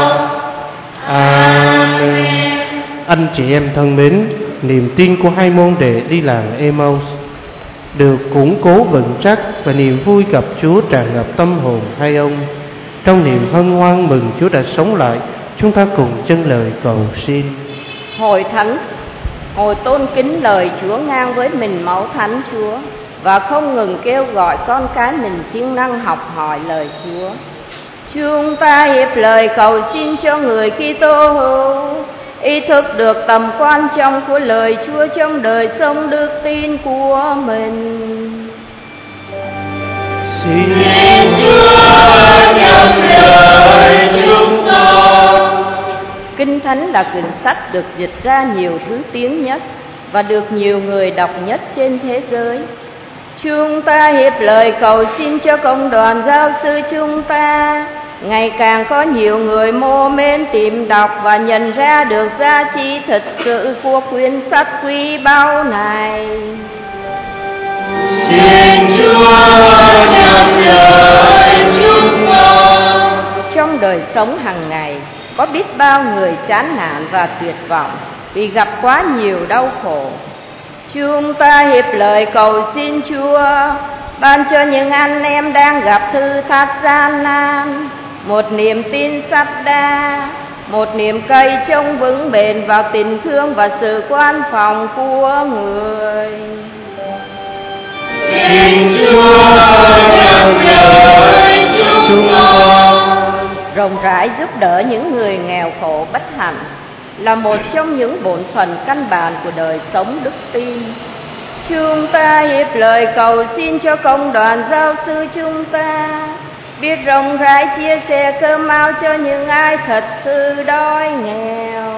Amen. Anh chị em thân mến, niềm tin của hai môn đệ đi làng Emmaus được củng cố vững chắc và niềm vui gặp Chúa tràn ngập tâm hồn hai ông. Trong niềm hân hoan mừng Chúa đã sống lại, chúng ta cùng dâng lời cầu xin. Hội thánh, hồi tôn kính lời Chúa ngang với mình máu thánh Chúa, và không ngừng kêu gọi con cái mình siêng năng học hỏi lời Chúa. Chúng ta hiệp lời cầu xin cho người Kitô hữu ý thức được tầm quan trọng của lời Chúa trong đời sống đức tin của mình. Xin Chúa nhắc lời chúng con. Kinh Thánh là quyển sách được dịch ra nhiều thứ tiếng nhất và được nhiều người đọc nhất trên thế giới. Chúng ta hiệp lời cầu xin cho công đoàn giáo sư chúng ta ngày càng có nhiều người mô mến tìm đọc và nhận ra được giá trị thật sự của quyển sách quý báu này. Xin Chúa nhắc lời chúng con. Trong đời sống hàng ngày, có biết bao người chán nản và tuyệt vọng vì gặp quá nhiều đau khổ. Chúng ta hiệp lời cầu xin Chúa ban cho những anh em đang gặp thử thách gian nan một niềm tin sắt đá, một niềm cây trông vững bền vào tình thương và sự quan phòng của người. Xin Chúa nhắc lời chúng con. Rộng rãi giúp đỡ những người nghèo khổ bất hạnh là một trong những bổn phận căn bản của đời sống đức tin. Chúng ta hiệp lời cầu xin cho công đoàn giáo sư chúng ta biết rộng rãi chia sẻ cơm áo cho những ai thật sự đói nghèo.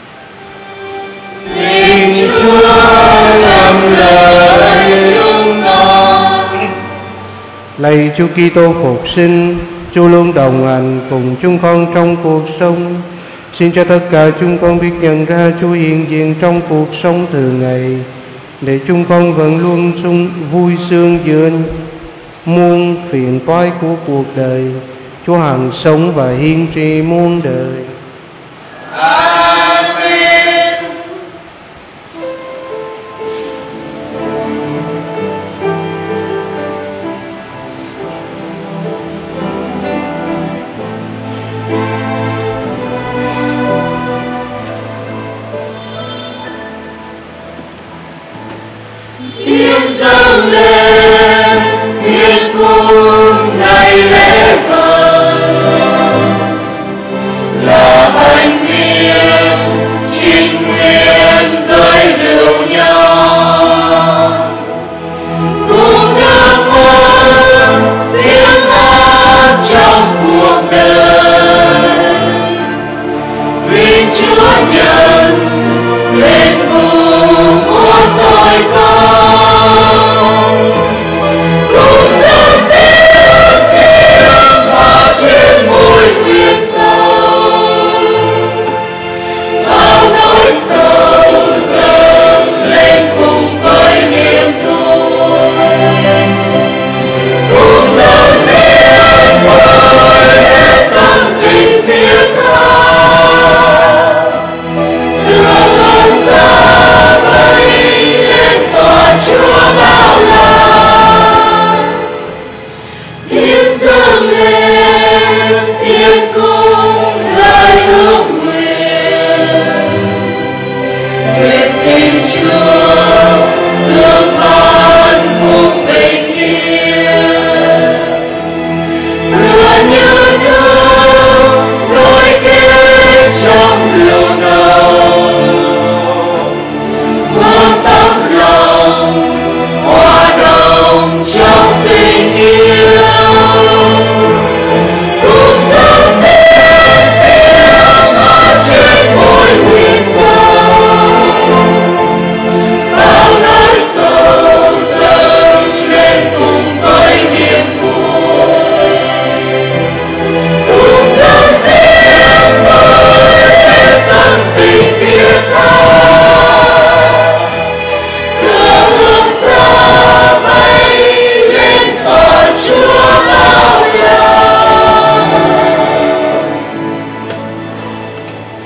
Xin Chúa nhắc lời chúng con. Lạy Chúa Kitô phục sinh, Chúa luôn đồng hành cùng chúng con trong cuộc sống. Xin cho tất cả chúng con biết nhận ra Chúa hiện diện trong cuộc sống thường ngày, để chúng con vẫn luôn vui sướng giữa muôn phiền toái của cuộc đời. Chúa hằng sống và hiên trị muôn đời. Amen. Tiếng dâng lên thiên cung ngày lễ vâng là bánh bia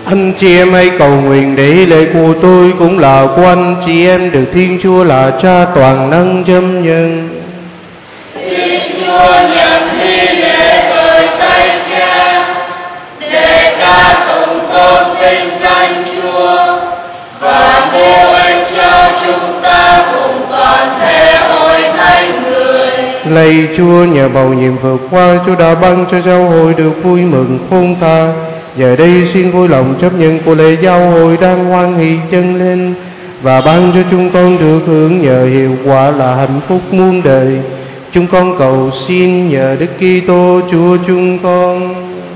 Anh chị em hãy cầu nguyện để lễ của tôi cũng là của anh chị em được Thiên Chúa là Cha toàn năng châm nhân. Thiên Chúa nhận thi lễ với tay Cha để ca tụng tôn vinh danh Chúa và bố ích cho chúng ta cùng toàn thể hội thánh người. Lạy Chúa, nhờ bầu nhiệm vừa qua Chúa đã ban cho giáo hội được vui mừng khôn tha. Giờ đây xin vui lòng chấp nhận của lễ giáo hội đang hoan hỷ dâng lên và ban cho chúng con được hưởng nhờ hiệu quả là hạnh phúc muôn đời. Chúng con cầu xin nhờ Đức Kitô Chúa chúng con.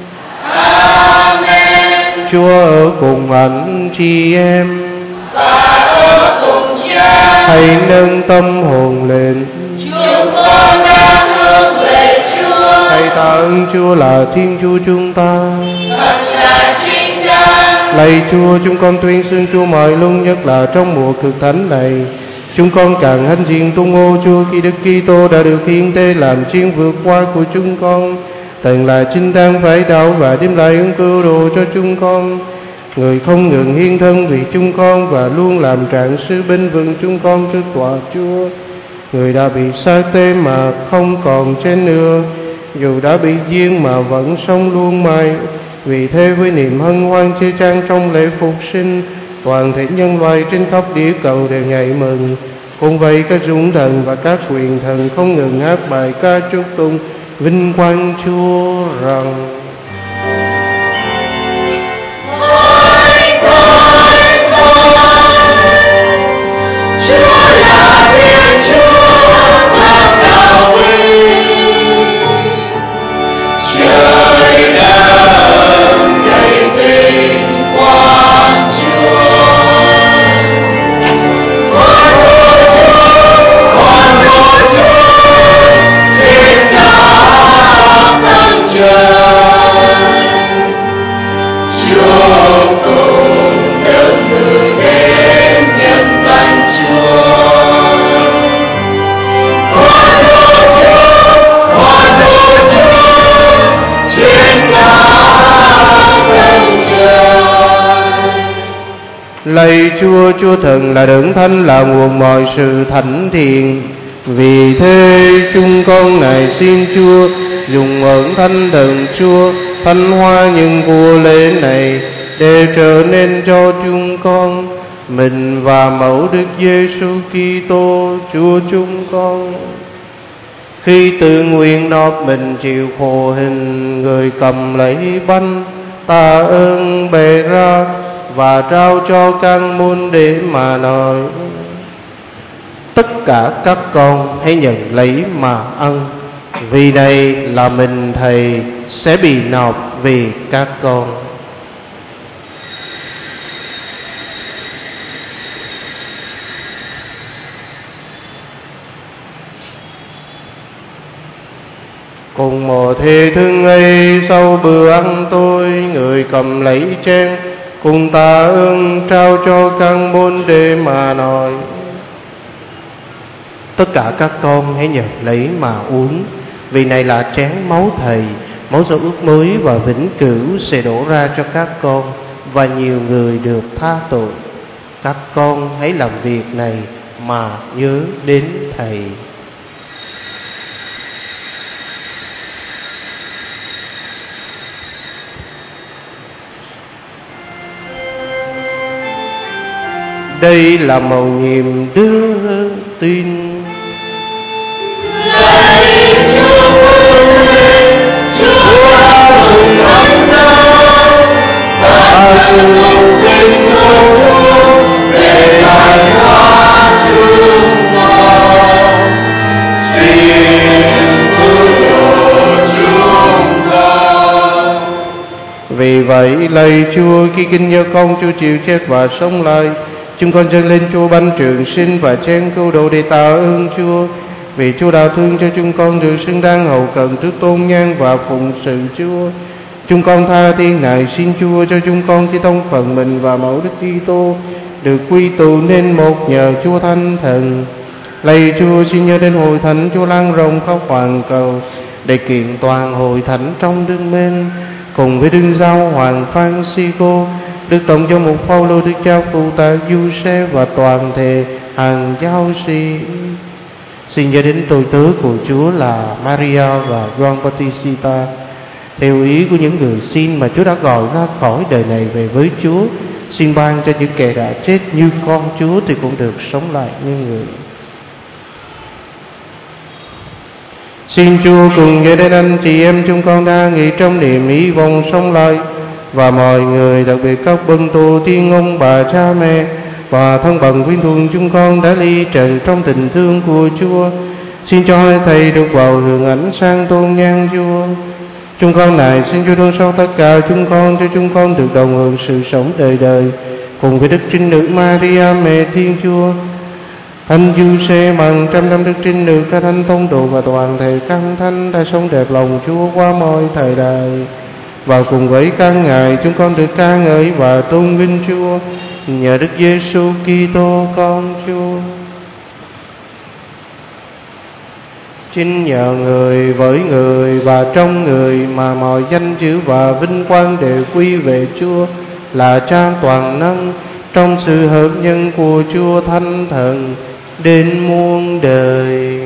Amen. Chúa ở cùng anh chị em Và ở cùng Cha. hãy nâng tâm hồn lên. Chúng con đang hướng về Chúa. Hãy tạ ơn Chúa là Thiên Chúa chúng ta. Thật là chính đáng. Lạy Chúa, chúng con tuyên xưng Chúa mọi lúc, nhất là trong mùa cực thánh này. Chúng con càng hãnh diện tung hô Chúa khi Đức Kitô đã được hiến tế làm chiên vượt qua của chúng con, từng là chính đáng phải đạo và đem lại ơn cứu độ cho chúng con. Người không ngừng hiến thân vì chúng con và luôn làm trạng sự binh vững chúng con trước tòa Chúa. Người đã bị sa tê mà không còn chết nữa, dù đã bị giết mà vẫn sống luôn mãi. Vì thế với niềm hân hoan chứa chan trong lễ phục sinh, toàn thể nhân loại trên khắp địa cầu đều nhảy mừng. Cũng vậy các dũng thần và các quyền thần không ngừng hát bài ca chúc tụng vinh quang Chúa rằng: Chúa là Thiên Chúa và đạo vinh. Trời đất đầy vinh quang Chúa. Con của Chúa trên các tầng trời. Chúa cùng nâng người đến nhân danh Chúa. Con của Chúa trên các tầng trời. Lạy Chúa, Chúa Thần là đấng thánh, là nguồn mọi sự thánh thiện. Vì thế chúng con nài xin Chúa dùng ơn Thánh Thần Chúa thánh hóa những của lễ này để trở nên cho chúng con mình và mẫu Đức Giêsu Kitô Chúa chúng con. Khi tự nguyện nộp mình chịu khổ hình, người cầm lấy bánh tạ ơn bề ra và trao cho các môn để mà nói: tất cả các con hãy nhận lấy mà ăn, vì đây là mình Thầy sẽ bị nộp vì các con. Cùng một thế thương ấy, sau bữa ăn tôi, người cầm lấy chén cùng tạ ơn trao cho các môn để mà nói: tất cả các con hãy nhận lấy mà uống, vì này là chén máu Thầy, máu dấu ước mới và vĩnh cửu sẽ đổ ra cho các con và nhiều người được tha tội. Các con hãy làm việc này mà nhớ đến Thầy. Đây là mầu nhiệm đưa tin. Lạy Chúa mừng, Chúa mừng ông ta, và sự phục vinh của Chúa để giải thoát chúng con, xin cứu độ chúng con. Vì vậy lạy Chúa, khi kinh nhớ con Chúa chịu chết và sống lại, chúng con dâng lên Chúa bánh trường sinh và chén cứu độ để tạ ơn Chúa, vì Chúa đã thương cho chúng con được xứng đáng hầu cận trước tôn nhan và phụng sự Chúa. Chúng con tha thiên nài xin Chúa cho chúng con khi thông phần mình và mẫu Đức Kitô được quy tụ nên một nhờ Chúa Thánh Thần. Lạy Chúa, xin nhớ đến hội thánh Chúa lan rộng khắp hoàn cầu để kiện toàn hội thánh trong đức mến, cùng với Đức Giáo Hoàng Francisco được tổng cho một Phaolô được cha phụ tá Giuse và toàn thể hàng giáo sĩ. Xin nhớ đến tôi tớ của Chúa là Maria và Gioan Bautista, theo ý của những người xin mà Chúa đã gọi ra khỏi đời này về với Chúa. Xin ban cho những kẻ đã chết như con Chúa thì cũng được sống lại như người. Xin Chúa cùng với đến anh chị em chúng con đã nghỉ trong niềm hy vọng sống lại, và mọi người, đặc biệt các bậc tổ tiên ông bà cha mẹ và thân bằng quyến thuộc chúng con đã ly trần trong tình thương của Chúa. Xin cho hai thầy được vào hưởng ánh sáng tôn nhan Chúa. Chúng con này xin Chúa thương xót tất cả chúng con, cho chúng con được đồng hưởng sự sống đời đời cùng với Đức Trinh Nữ Maria mẹ Thiên Chúa, Thánh Giuse bằng trăm năm Đức Trinh Nữ, các thánh tông đồ và toàn thể các thánh đã sống đẹp lòng Chúa qua mọi thời đại. Và cùng với các ngài chúng con được ca ngợi và tôn vinh Chúa nhờ Đức Giêsu Kitô con Chúa. Chính nhờ người, với người và trong người mà mọi danh chữ và vinh quang đều quy về Chúa là Cha toàn năng, trong sự hợp nhân của Chúa Thánh Thần đến muôn đời.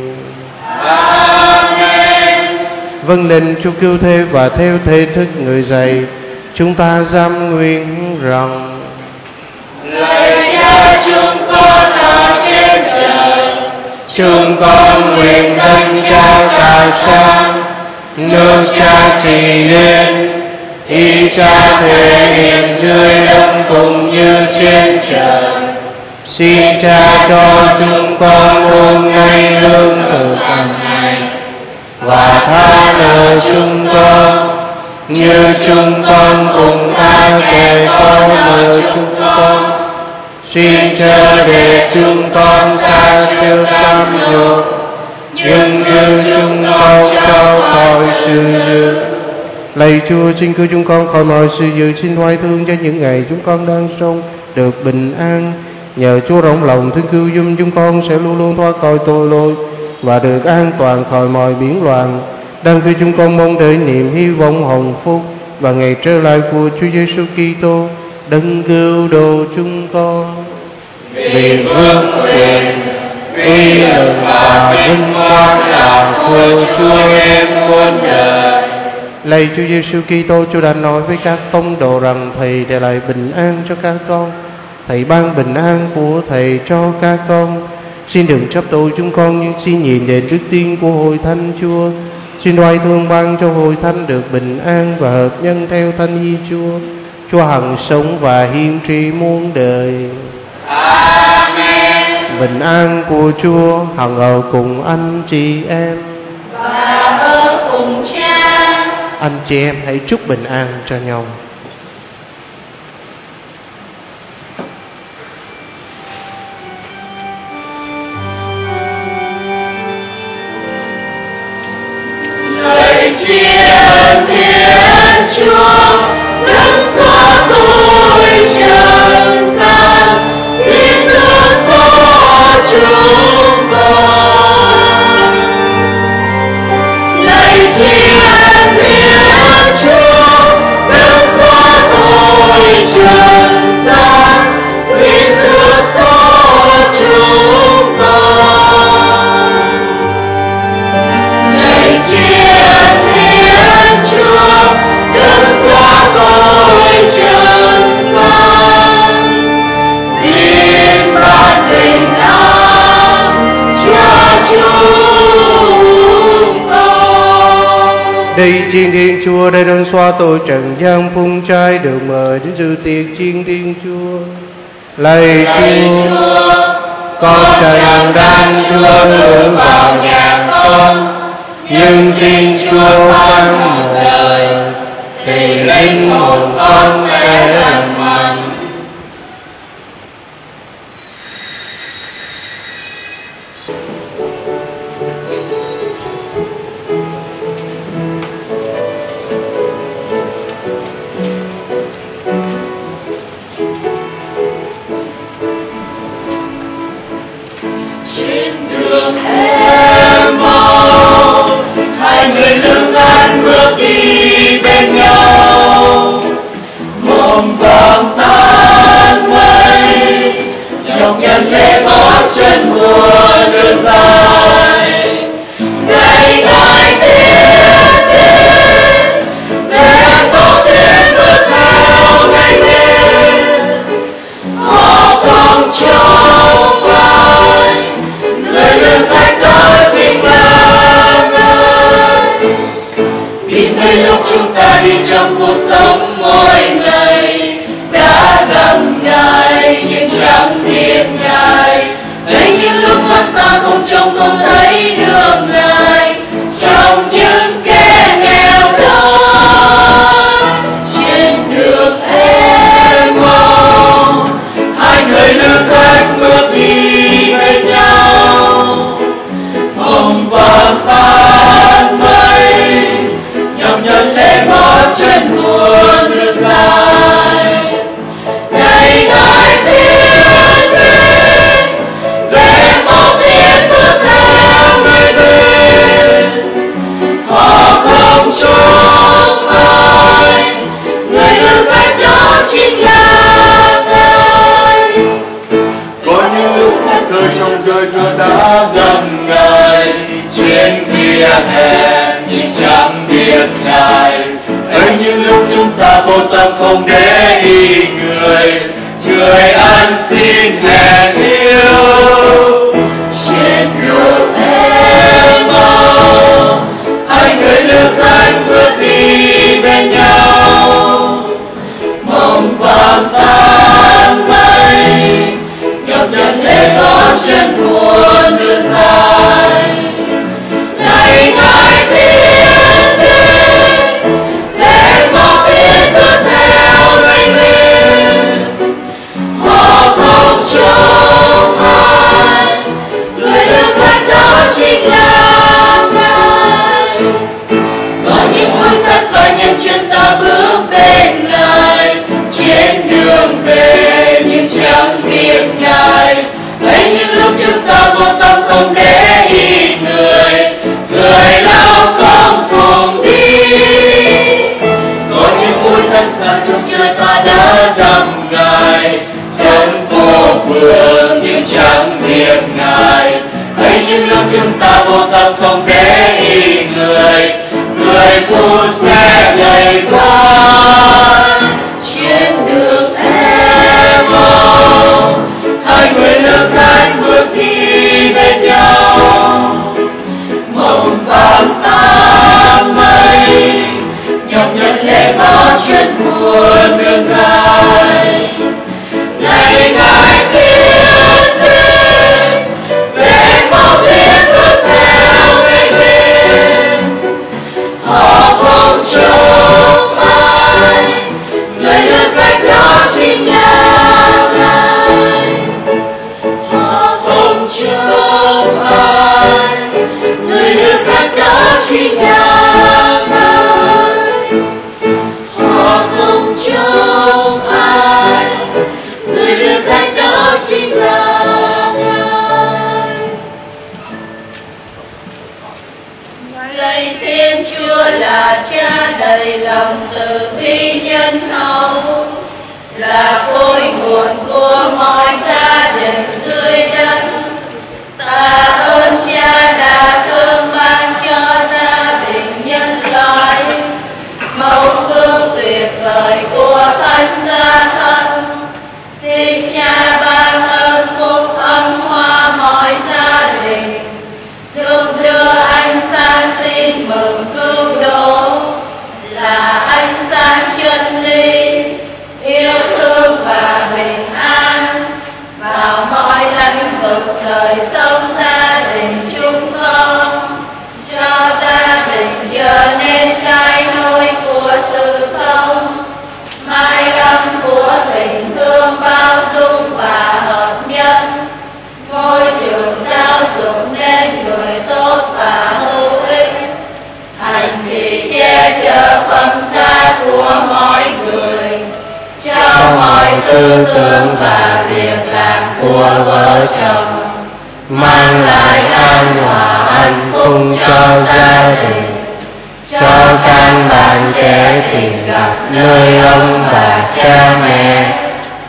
Amen. Vâng lên Chúa cứu thế và theo thể thức người dạy, chúng ta giam nguyện rằng: Lạy Cha chúng con ở trên trời, chúng con nguyện dâng Cha cả sáng, nước Cha trị lên, ý Cha thể hiện dưới đất cũng như trên trời. Xin Cha cho chúng con hôm nay lương thực hàng ngày, và tha nợ chúng con như chúng con cũng tha kẻ có nợ chúng con. Xin chớ để chúng con xa siêu cam dỗ, nhưng cứu chúng con cho khỏi sự dữ. Lạy Chúa, xin cứu chúng con khỏi mọi sự dữ, xin oai thương cho những ngày chúng con đang sống được bình an. Nhờ Chúa rộng lòng thương cứu giúp chúng con sẽ luôn luôn thoát khỏi tội lỗi và được an toàn khỏi mọi biến loạn. Đang khi chúng con mong đợi niềm hy vọng hồng phúc và ngày trở lại của Chúa Giêsu Kitô, đấng cứu độ chúng con. Vì vương quyền, uy lực và vinh quang là của Chúa đến muôn đời. Lạy Chúa Giêsu Kitô, Chúa đã nói với các tông đồ rằng Thầy để lại bình an cho các con. Thầy ban bình an của Thầy cho các con. Xin đừng chấp tội chúng con, nhưng xin nhìn đến đức tin của Hội Thánh Chúa. Xin oai thương ban cho Hội Thánh được bình an và hợp nhân theo Thánh ý Chúa. Chúa hằng sống và hiên tri muôn đời. Amen. Bình an của Chúa hằng ở cùng anh chị em và ở cùng Cha. Anh chị em hãy chúc bình an cho nhau. Lạy Thiên Thiên Chúa, đấng xóa tội trần gian, xin thương xót chúng con. Lạy Thiên Thiên Chúa, đấng xóa tội trần gian, xin thương xót chúng con. Lạy Thiên Thiên Chúa, đấng xóa tội trần gian, xin ban bình an cho chúng con. Đây chiên Thiên Chúa, đây đấng xóa tội trần gian, phung trai được mời đến dự tiệc chiên Thiên Chúa. Lạy Chúa, con chẳng đang Chúa bước vào nhà con, nhưng xin Chúa phán một lời, thì linh hồn con sẽ lành mạnh. Trên đường Emmaus, hai người lưng ăn bước đi bên nhau, mồm vàng tan mây, nhọc nhằn lê gót chân mùa đường dài. Ngày ngày tiến đến, để có tiếng bước theo ngày đêm. Họ không trông vai, người lương khách đó chính là Ngài. Vì thế lúc chúng ta đi trong cuộc sống mỗi ngày, đã gặp Ngài nhưng chẳng biết Ngài. Ấy những lúc mắt ta không trông không thấy được Ngài, trong những kẻ nghèo đói trên đường Ê-mâu, hai người lữ khách bước đi bên nhau. Mộng vàng tan mây, nhọc nhằn lê gót chân muôn đường dài. Ngày ngày tiến đến, để một tiếng bước theo người bên. Họ không trông ai, người lữ khách đó chính là Ngài. Có những lúc em thơ trong rơi thơ đã gặp Ngài, trên vỉa hè nhưng chẳng biết Ngài. Ấy những lúc chúng ta vô tâm không để ý người ăn xin hẹn yêu. Trên đường Ê-mâu, hai người lữ khách bước đi bên nhau. Mộng vàng tan mây, nhọc nhằn lê gót chân muôn đường dài. Ngày ngày tiến đến, để một tiếng bước theo người bên. Họ không trông ai, người lữ khách đó chính là Ngài. Có những bước thật và nhân chân ta bước bên Ngài, trên đường về nhưng chẳng biết Ngài. Ấy những lúc chúng ta vô tâm không để ý người lao công cùng đi. Có những buổi thân xa trong trời ta đã gặp Ngài, trong phố phường nhưng chẳng biết Ngài. Ấy những lúc chúng ta vô tâm không để ý người phụ xe gầy quá. Trên đường Ê-mâu, hai người lữ khách bước đi bên nhau. Mộng vàng tan mây, nhọc nhằn lê gót chân muôn đường dài. Ngày ngày tiến đến, để một tiếng bước theo người bên. Họ không trông ai, người lữ khách đó chính là Ngài. Họ không trông ai, người lữ khách đó chính là Ngài. Họ không trông ai, người lữ khách đó chính là Ngài. Lạy Thiên Chúa là Cha đầy lòng từ bi nhân hậu, là cội nguồn của mọi gia đình dưới đất. Ta ơn Cha đã thương ban cho gia đình nhân loại, mẫu phương tuyệt vời của Thánh Gia Thân. Xin Cha ban ơn phúc ân hoa mọi gia đình, giúp đưa ánh sáng tin mừng cứu độ, là ánh sáng chân lý, yêu thương và bình an vào mọi lĩnh vực đời sống gia đình chúng con, cho gia đình trở nên cái nôi của sự sống, mái ấm của tình thương bao dung và hợp nhất, ngôi trường giáo dục nên người tốt và hữu ích, hành trì che chở phẩm giá của mọi người, cho mọi tư tưởng và việc làm của vợ chồng, mang lại an hòa hạnh phúc cho gia đình, cho các bạn trẻ tìm gặp nơi ông bà cha mẹ,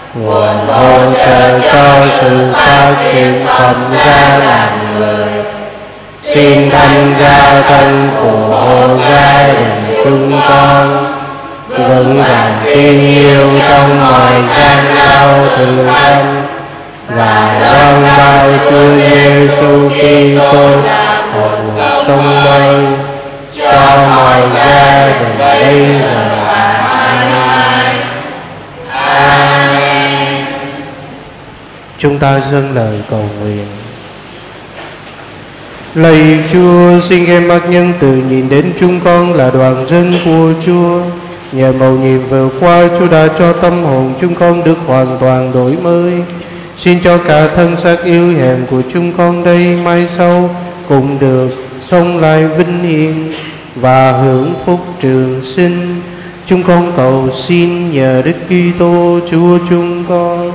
nguồn hỗ trợ cho sự phát triển phẩm giá làm người. Xin thanh gia thân của gia đình chúng con vững vàng tin yêu trong mọi gian lao thử thách và loan báo Chúa Giêsu Kitô hồn sống mới cho mọi gia đình bây giờ và mãi. Amen. Chúng ta dâng lời cầu nguyện. Lạy Chúa, xin Ngài mặc nhân từ nhìn đến chúng con là đoàn dân của Chúa. Nhờ mầu nhiệm vừa qua, Chúa đã cho tâm hồn chúng con được hoàn toàn đổi mới. Xin cho cả thân xác yếu hèn của chúng con đây mai sau cũng được sống lại vinh hiển và hưởng phúc trường sinh. Chúng con cầu xin nhờ Đức Kitô Chúa chúng con.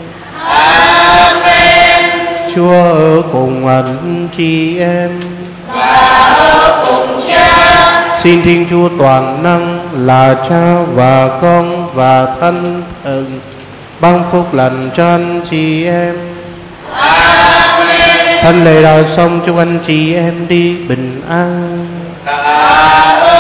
Amen. Chúa ở cùng anh chị em Và ở cùng Cha. Xin Thiên Chúa toàn năng là Cha và Con và Thánh Thần ban phúc lành cho anh chị em. Amen. Thánh lễ đã xong, chúc anh chị em đi bình an. Tạ ơn